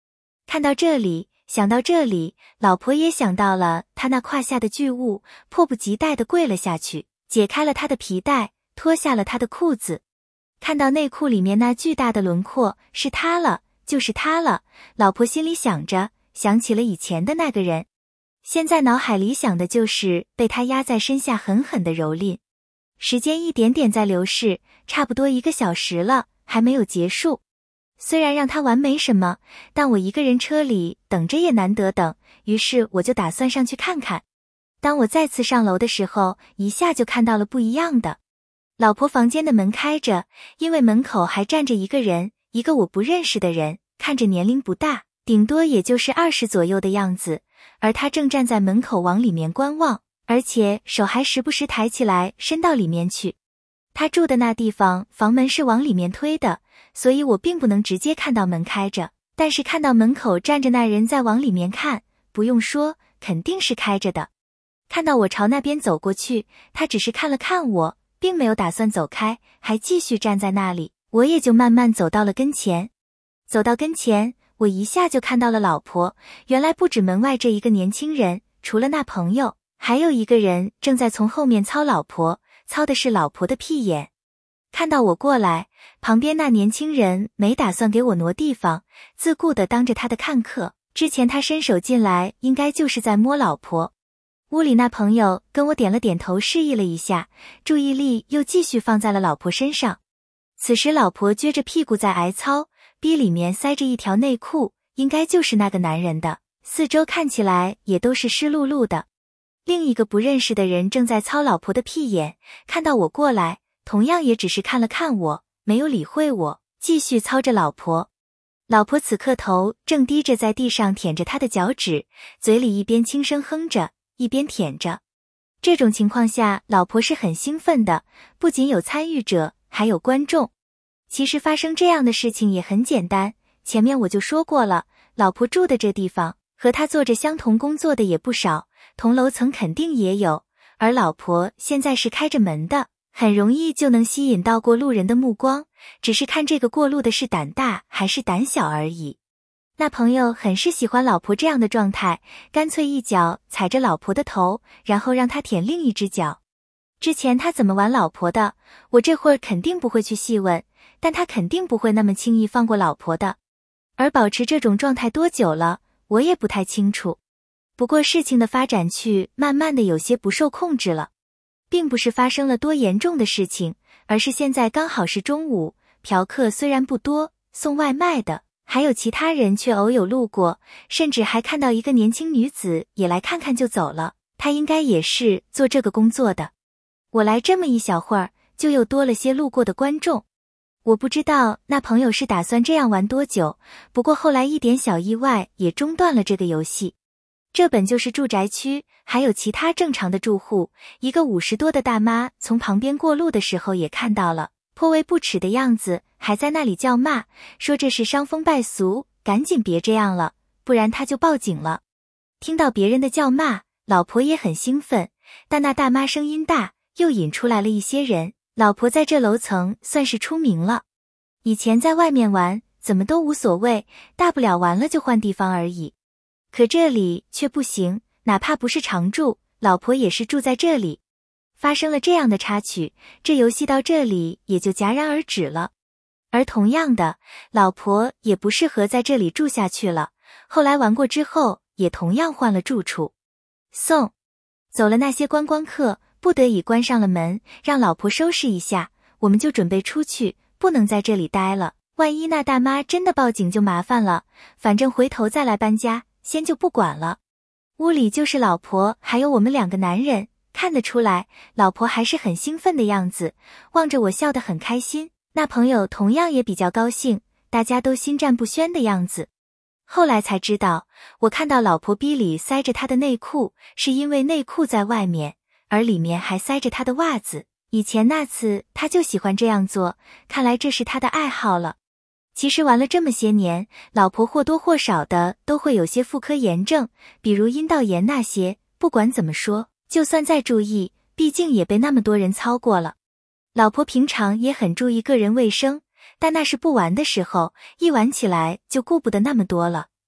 看到这里，想到这里，老婆也想到了他那胯下的巨物，迫不及待地跪了下去，解开了他的皮带，脱下了他的裤子。看到内裤里面那巨大的轮廓，是他了，就是他了。老婆心里想着，想起了以前的那个人，现在脑海里想的就是被他压在身下狠狠地蹂躏。时间一点点在流逝，差不多一个小时了，还没有结束。虽然让他完没什么，但我一个人车里等着也难得等，于是我就打算上去看看。当我再次上楼的时候，一下就看到了不一样的。老婆房间的门开着，因为门口还站着一个人，一个我不认识的人，看着年龄不大，顶多也就是二十左右的样子，而他正站在门口往里面观望，而且手还时不时抬起来伸到里面去。他住的那地方房门是往里面推的，所以我并不能直接看到门开着，但是看到门口站着那人在往里面看，不用说，肯定是开着的。看到我朝那边走过去，他只是看了看我，并没有打算走开，还继续站在那里，我也就慢慢走到了跟前。走到跟前，我一下就看到了老婆，原来不止门外这一个年轻人，除了那朋友，还有一个人正在从后面操老婆，操的是老婆的屁眼。看到我过来，旁边那年轻人没打算给我挪地方，自顾地当着他的看客，之前他伸手进来应该就是在摸老婆。屋里那朋友跟我点了点头示意了一下，注意力又继续放在了老婆身上。此时老婆撅着屁股在挨操，逼里面塞着一条内裤，应该就是那个男人的，四周看起来也都是湿漉漉的。另一个不认识的人正在操老婆的屁眼，看到我过来，同样也只是看了看我，没有理会我，继续操着老婆。老婆此刻头正低着在地上舔着他的脚趾，嘴里一边轻声哼着，一边舔着。这种情况下，老婆是很兴奋的，不仅有参与者，还有观众。其实发生这样的事情也很简单，前面我就说过了，老婆住的这地方，和她做着相同工作的也不少，同楼层肯定也有，而老婆现在是开着门的，很容易就能吸引到过路人的目光，只是看这个过路的是胆大还是胆小而已。那朋友很是喜欢老婆这样的状态，干脆一脚踩着老婆的头，然后让她舔另一只脚。之前他怎么玩老婆的，我这会儿肯定不会去细问，但他肯定不会那么轻易放过老婆的。而保持这种状态多久了，我也不太清楚。不过事情的发展去慢慢的有些不受控制了，并不是发生了多严重的事情，而是现在刚好是中午，嫖客虽然不多，送外卖的还有其他人却偶有路过，甚至还看到一个年轻女子也来看看就走了，她应该也是做这个工作的。我来这么一小会儿，就又多了些路过的观众。我不知道那朋友是打算这样玩多久，不过后来一点小意外也中断了这个游戏。这本就是住宅区，还有其他正常的住户，一个五十多的大妈从旁边过路的时候也看到了，颇为不耻的样子，还在那里叫骂，说这是伤风败俗，赶紧别这样了，不然他就报警了。听到别人的叫骂，老婆也很兴奋，但那大妈声音大，又引出来了一些人，老婆在这楼层算是出名了。以前在外面玩，怎么都无所谓，大不了完了就换地方而已。可这里却不行，哪怕不是常住，老婆也是住在这里。发生了这样的插曲，这游戏到这里也就戛然而止了。而同样的，老婆也不适合在这里住下去了，后来玩过之后，也同样换了住处。送走了那些观光客，不得已关上了门，让老婆收拾一下，我们就准备出去，不能在这里待了，万一那大妈真的报警就麻烦了，反正回头再来搬家，先就不管了。屋里就是老婆还有我们两个男人，看得出来老婆还是很兴奋的样子，望着我笑得很开心，那朋友同样也比较高兴，大家都心照不宣的样子。后来才知道，我看到老婆逼里塞着她的内裤，是因为内裤在外面，而里面还塞着她的袜子。以前那次她就喜欢这样做，看来这是她的爱好了。其实玩了这么些年，老婆或多或少的都会有些妇科炎症，比如阴道炎那些，不管怎么说，就算再注意，毕竟也被那么多人操过了。老婆平常也很注意个人卫生，但那是不玩的时候，一玩起来就顾不得那么多了，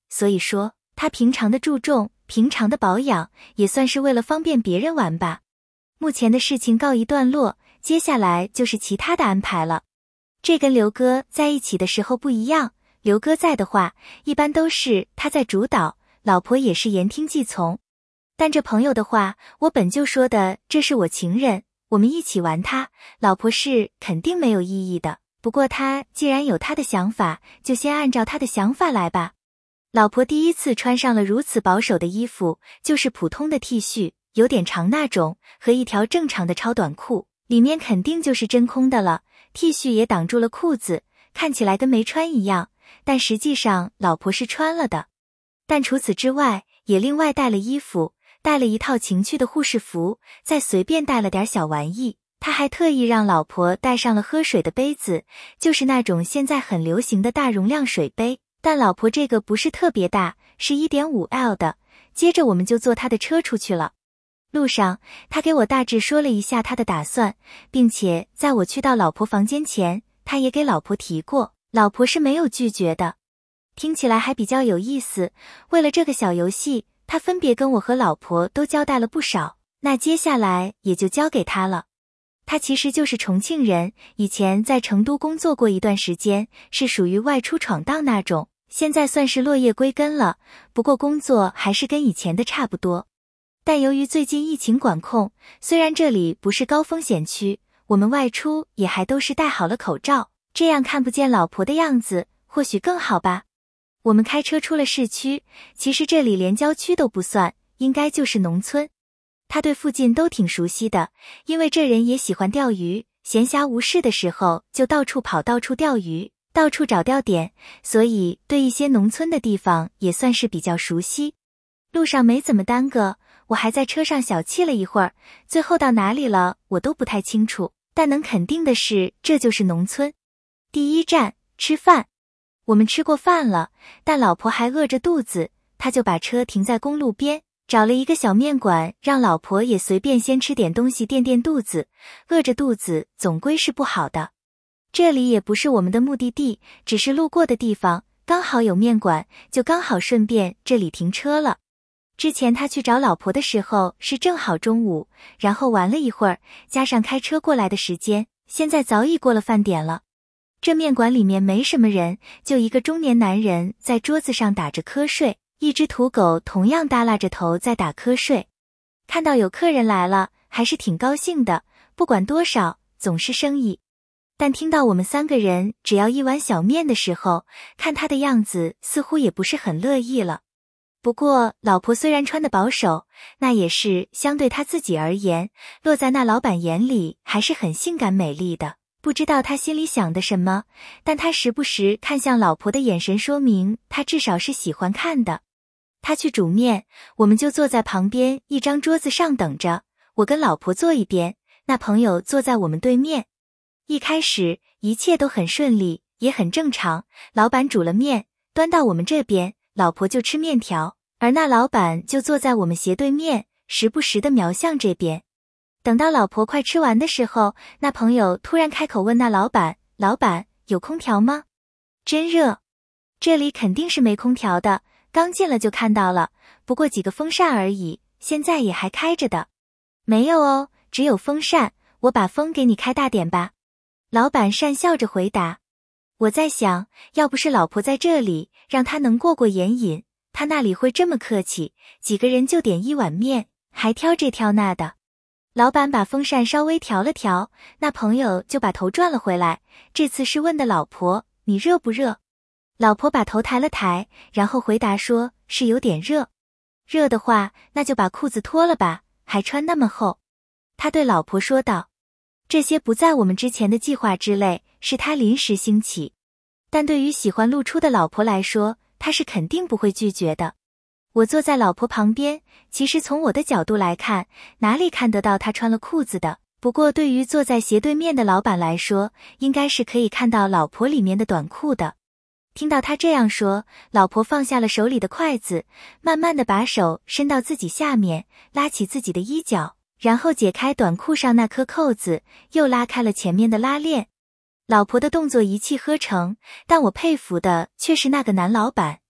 所以说他平常的注重，平常的保养，也算是为了方便别人玩吧。目前的事情告一段落，接下来就是其他的安排了。这跟刘哥在一起的时候不一样，刘哥在的话，一般都是他在主导，老婆也是言听计从。但这朋友的话，我本就说的，这是我情人，我们一起玩他，老婆是肯定没有异议的。不过他既然有他的想法，就先按照他的想法来吧。老婆第一次穿上了如此保守的衣服，就是普通的 T 恤，有点长那种，和一条正常的超短裤，里面肯定就是真空的了。T 恤也挡住了裤子，看起来跟没穿一样，但实际上老婆是穿了的。但除此之外，也另外带了衣服，带了一套情趣的护士服，再随便带了点小玩意。他还特意让老婆带上了喝水的杯子，就是那种现在很流行的大容量水杯，但老婆这个不是特别大，是 一点五 L 的。接着我们就坐他的车出去了。路上他给我大致说了一下他的打算，并且在我去到老婆房间前，他也给老婆提过，老婆是没有拒绝的。听起来还比较有意思，为了这个小游戏，他分别跟我和老婆都交代了不少，那接下来也就交给他了。他其实就是重庆人，以前在成都工作过一段时间，是属于外出闯荡那种，现在算是落叶归根了，不过工作还是跟以前的差不多。但由于最近疫情管控，虽然这里不是高风险区，我们外出也还都是戴好了口罩，这样看不见老婆的样子，或许更好吧。我们开车出了市区，其实这里连郊区都不算，应该就是农村。他对附近都挺熟悉的，因为这人也喜欢钓鱼，闲暇无事的时候就到处跑到处钓鱼，到处找钓点，所以对一些农村的地方也算是比较熟悉。路上没怎么耽搁，我还在车上小憩了一会儿，最后到哪里了我都不太清楚，但能肯定的是这就是农村。第一站，吃饭。我们吃过饭了，但老婆还饿着肚子，他就把车停在公路边，找了一个小面馆，让老婆也随便先吃点东西垫垫肚子，饿着肚子总归是不好的。这里也不是我们的目的地，只是路过的地方，刚好有面馆，就刚好顺便这里停车了。之前他去找老婆的时候是正好中午，然后玩了一会儿，加上开车过来的时间，现在早已过了饭点了。这面馆里面没什么人，就一个中年男人在桌子上打着瞌睡，一只土狗同样耷拉着头在打瞌睡。看到有客人来了，还是挺高兴的，不管多少，总是生意。但听到我们三个人只要一碗小面的时候，看他的样子似乎也不是很乐意了。不过老婆虽然穿得保守，那也是相对他自己而言，落在那老板眼里还是很性感美丽的。不知道他心里想的什么，但他时不时看向老婆的眼神说明他至少是喜欢看的。他去煮面，我们就坐在旁边一张桌子上等着，我跟老婆坐一边，那朋友坐在我们对面。一开始一切都很顺利，也很正常，老板煮了面，端到我们这边，老婆就吃面条，而那老板就坐在我们斜对面，时不时地瞄向这边。等到老婆快吃完的时候，那朋友突然开口问那老板，老板，有空调吗？真热。这里肯定是没空调的，刚进了就看到了，不过几个风扇而已，现在也还开着的。没有哦，只有风扇，我把风给你开大点吧。老板讪笑着回答。我在想，要不是老婆在这里，让他能过过眼瘾，他那里会这么客气，几个人就点一碗面，还挑这挑那的。老板把风扇稍微调了调，那朋友就把头转了回来，这次是问的老婆，你热不热？老婆把头抬了抬，然后回答说，是有点热。热的话，那就把裤子脱了吧，还穿那么厚。他对老婆说道。这些不在我们之前的计划之内，是他临时兴起。但对于喜欢露出的老婆来说，他是肯定不会拒绝的。我坐在老婆旁边，其实从我的角度来看，哪里看得到她穿了裤子的，不过对于坐在斜对面的老板来说，应该是可以看到老婆里面的短裤的。听到他这样说，老婆放下了手里的筷子，慢慢地把手伸到自己下面，拉起自己的衣角，然后解开短裤上那颗扣子，又拉开了前面的拉链。老婆的动作一气呵成，但我佩服的却是那个男老板，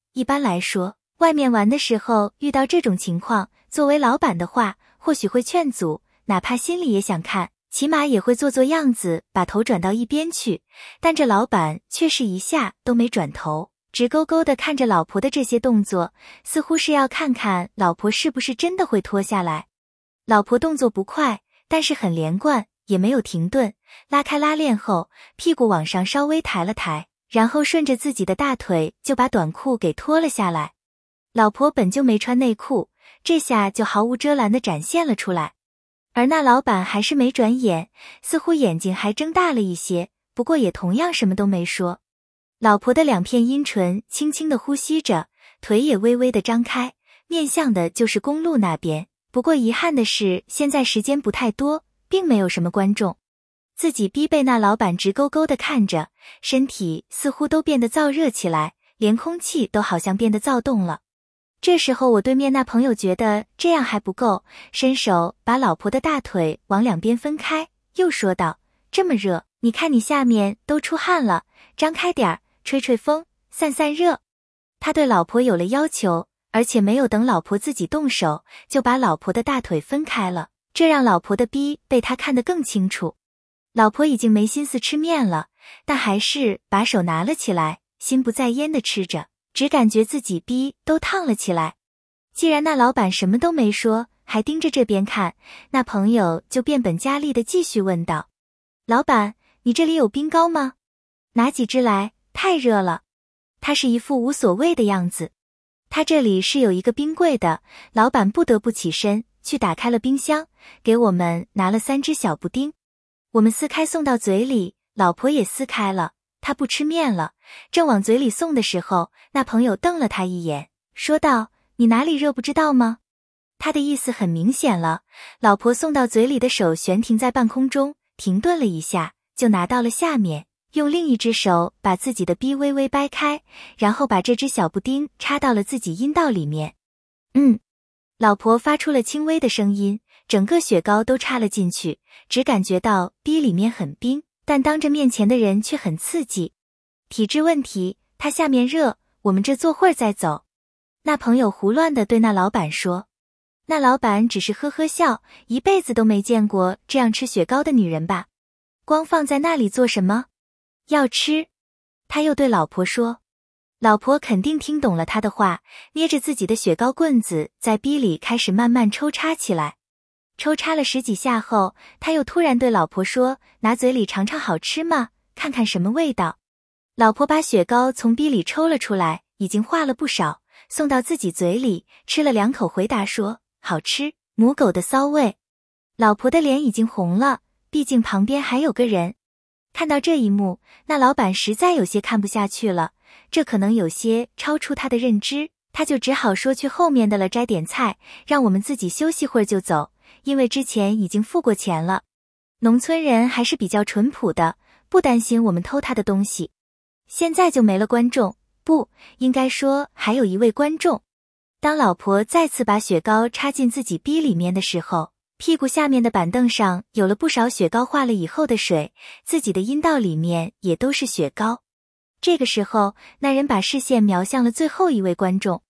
一般来说，外面玩的时候遇到这种情况，作为老板的话，或许会劝阻，哪怕心里也想看，起码也会做做样子，把头转到一边去。但这老板却是一下都没转头，直勾勾地看着老婆的这些动作，似乎是要看看老婆是不是真的会脱下来。老婆动作不快，但是很连贯，也没有停顿，拉开拉链后，屁股往上稍微抬了抬，然后顺着自己的大腿就把短裤给脱了下来。老婆本就没穿内裤，这下就毫无遮拦地展现了出来。而那老板还是没转眼，似乎眼睛还睁大了一些，不过也同样什么都没说。老婆的两片阴唇轻轻地呼吸着，腿也微微地张开，面向的就是公路那边。不过遗憾的是，现在时间不太多，并没有什么观众。自己逼被那老板直勾勾地看着，身体似乎都变得燥热起来，连空气都好像变得躁动了。这时候我对面那朋友觉得这样还不够，伸手把老婆的大腿往两边分开，又说道：这么热，你看你下面都出汗了，张开点儿，吹吹风，散散热。他对老婆有了要求，而且没有等老婆自己动手，就把老婆的大腿分开了，这让老婆的逼被他看得更清楚。老婆已经没心思吃面了，但还是把手拿了起来，心不在焉地吃着，只感觉自己逼都烫了起来。既然那老板什么都没说，还盯着这边看，那朋友就变本加厉地继续问道：老板，你这里有冰糕吗？拿几支来，太热了。他是一副无所谓的样子。他这里是有一个冰柜的，老板不得不起身去打开了冰箱，给我们拿了三只小布丁。我们撕开送到嘴里，老婆也撕开了，她不吃面了，正往嘴里送的时候，那朋友瞪了他一眼，说道：你哪里热不知道吗？他的意思很明显了。老婆送到嘴里的手悬停在半空中，停顿了一下，就拿到了下面，用另一只手把自己的逼微微掰开，然后把这只小布丁插到了自己阴道里面。嗯，老婆发出了轻微的声音，整个雪糕都插了进去，只感觉到逼里面很冰，但当着面前的人却很刺激。体质问题，他下面热，我们这坐会儿再走。那朋友胡乱地对那老板说。那老板只是呵呵笑，一辈子都没见过这样吃雪糕的女人吧？光放在那里做什么？要吃。他又对老婆说。老婆肯定听懂了他的话，捏着自己的雪糕棍子在逼里开始慢慢抽插起来。抽插了十几下后，他又突然对老婆说：拿嘴里尝尝好吃吗？看看什么味道。老婆把雪糕从逼里抽了出来，已经化了不少，送到自己嘴里，吃了两口回答说：好吃，母狗的骚味。老婆的脸已经红了，毕竟旁边还有个人。看到这一幕，那老板实在有些看不下去了，这可能有些超出他的认知，他就只好说去后面的了，摘点菜，让我们自己休息会儿就走，因为之前已经付过钱了。农村人还是比较淳朴的，不担心我们偷他的东西。现在就没了观众，不，应该说还有一位观众。当老婆再次把雪糕插进自己逼里面的时候，屁股下面的板凳上有了不少雪糕化了以后的水，自己的阴道里面也都是雪糕。这个时候，那人把视线瞄向了最后一位观众。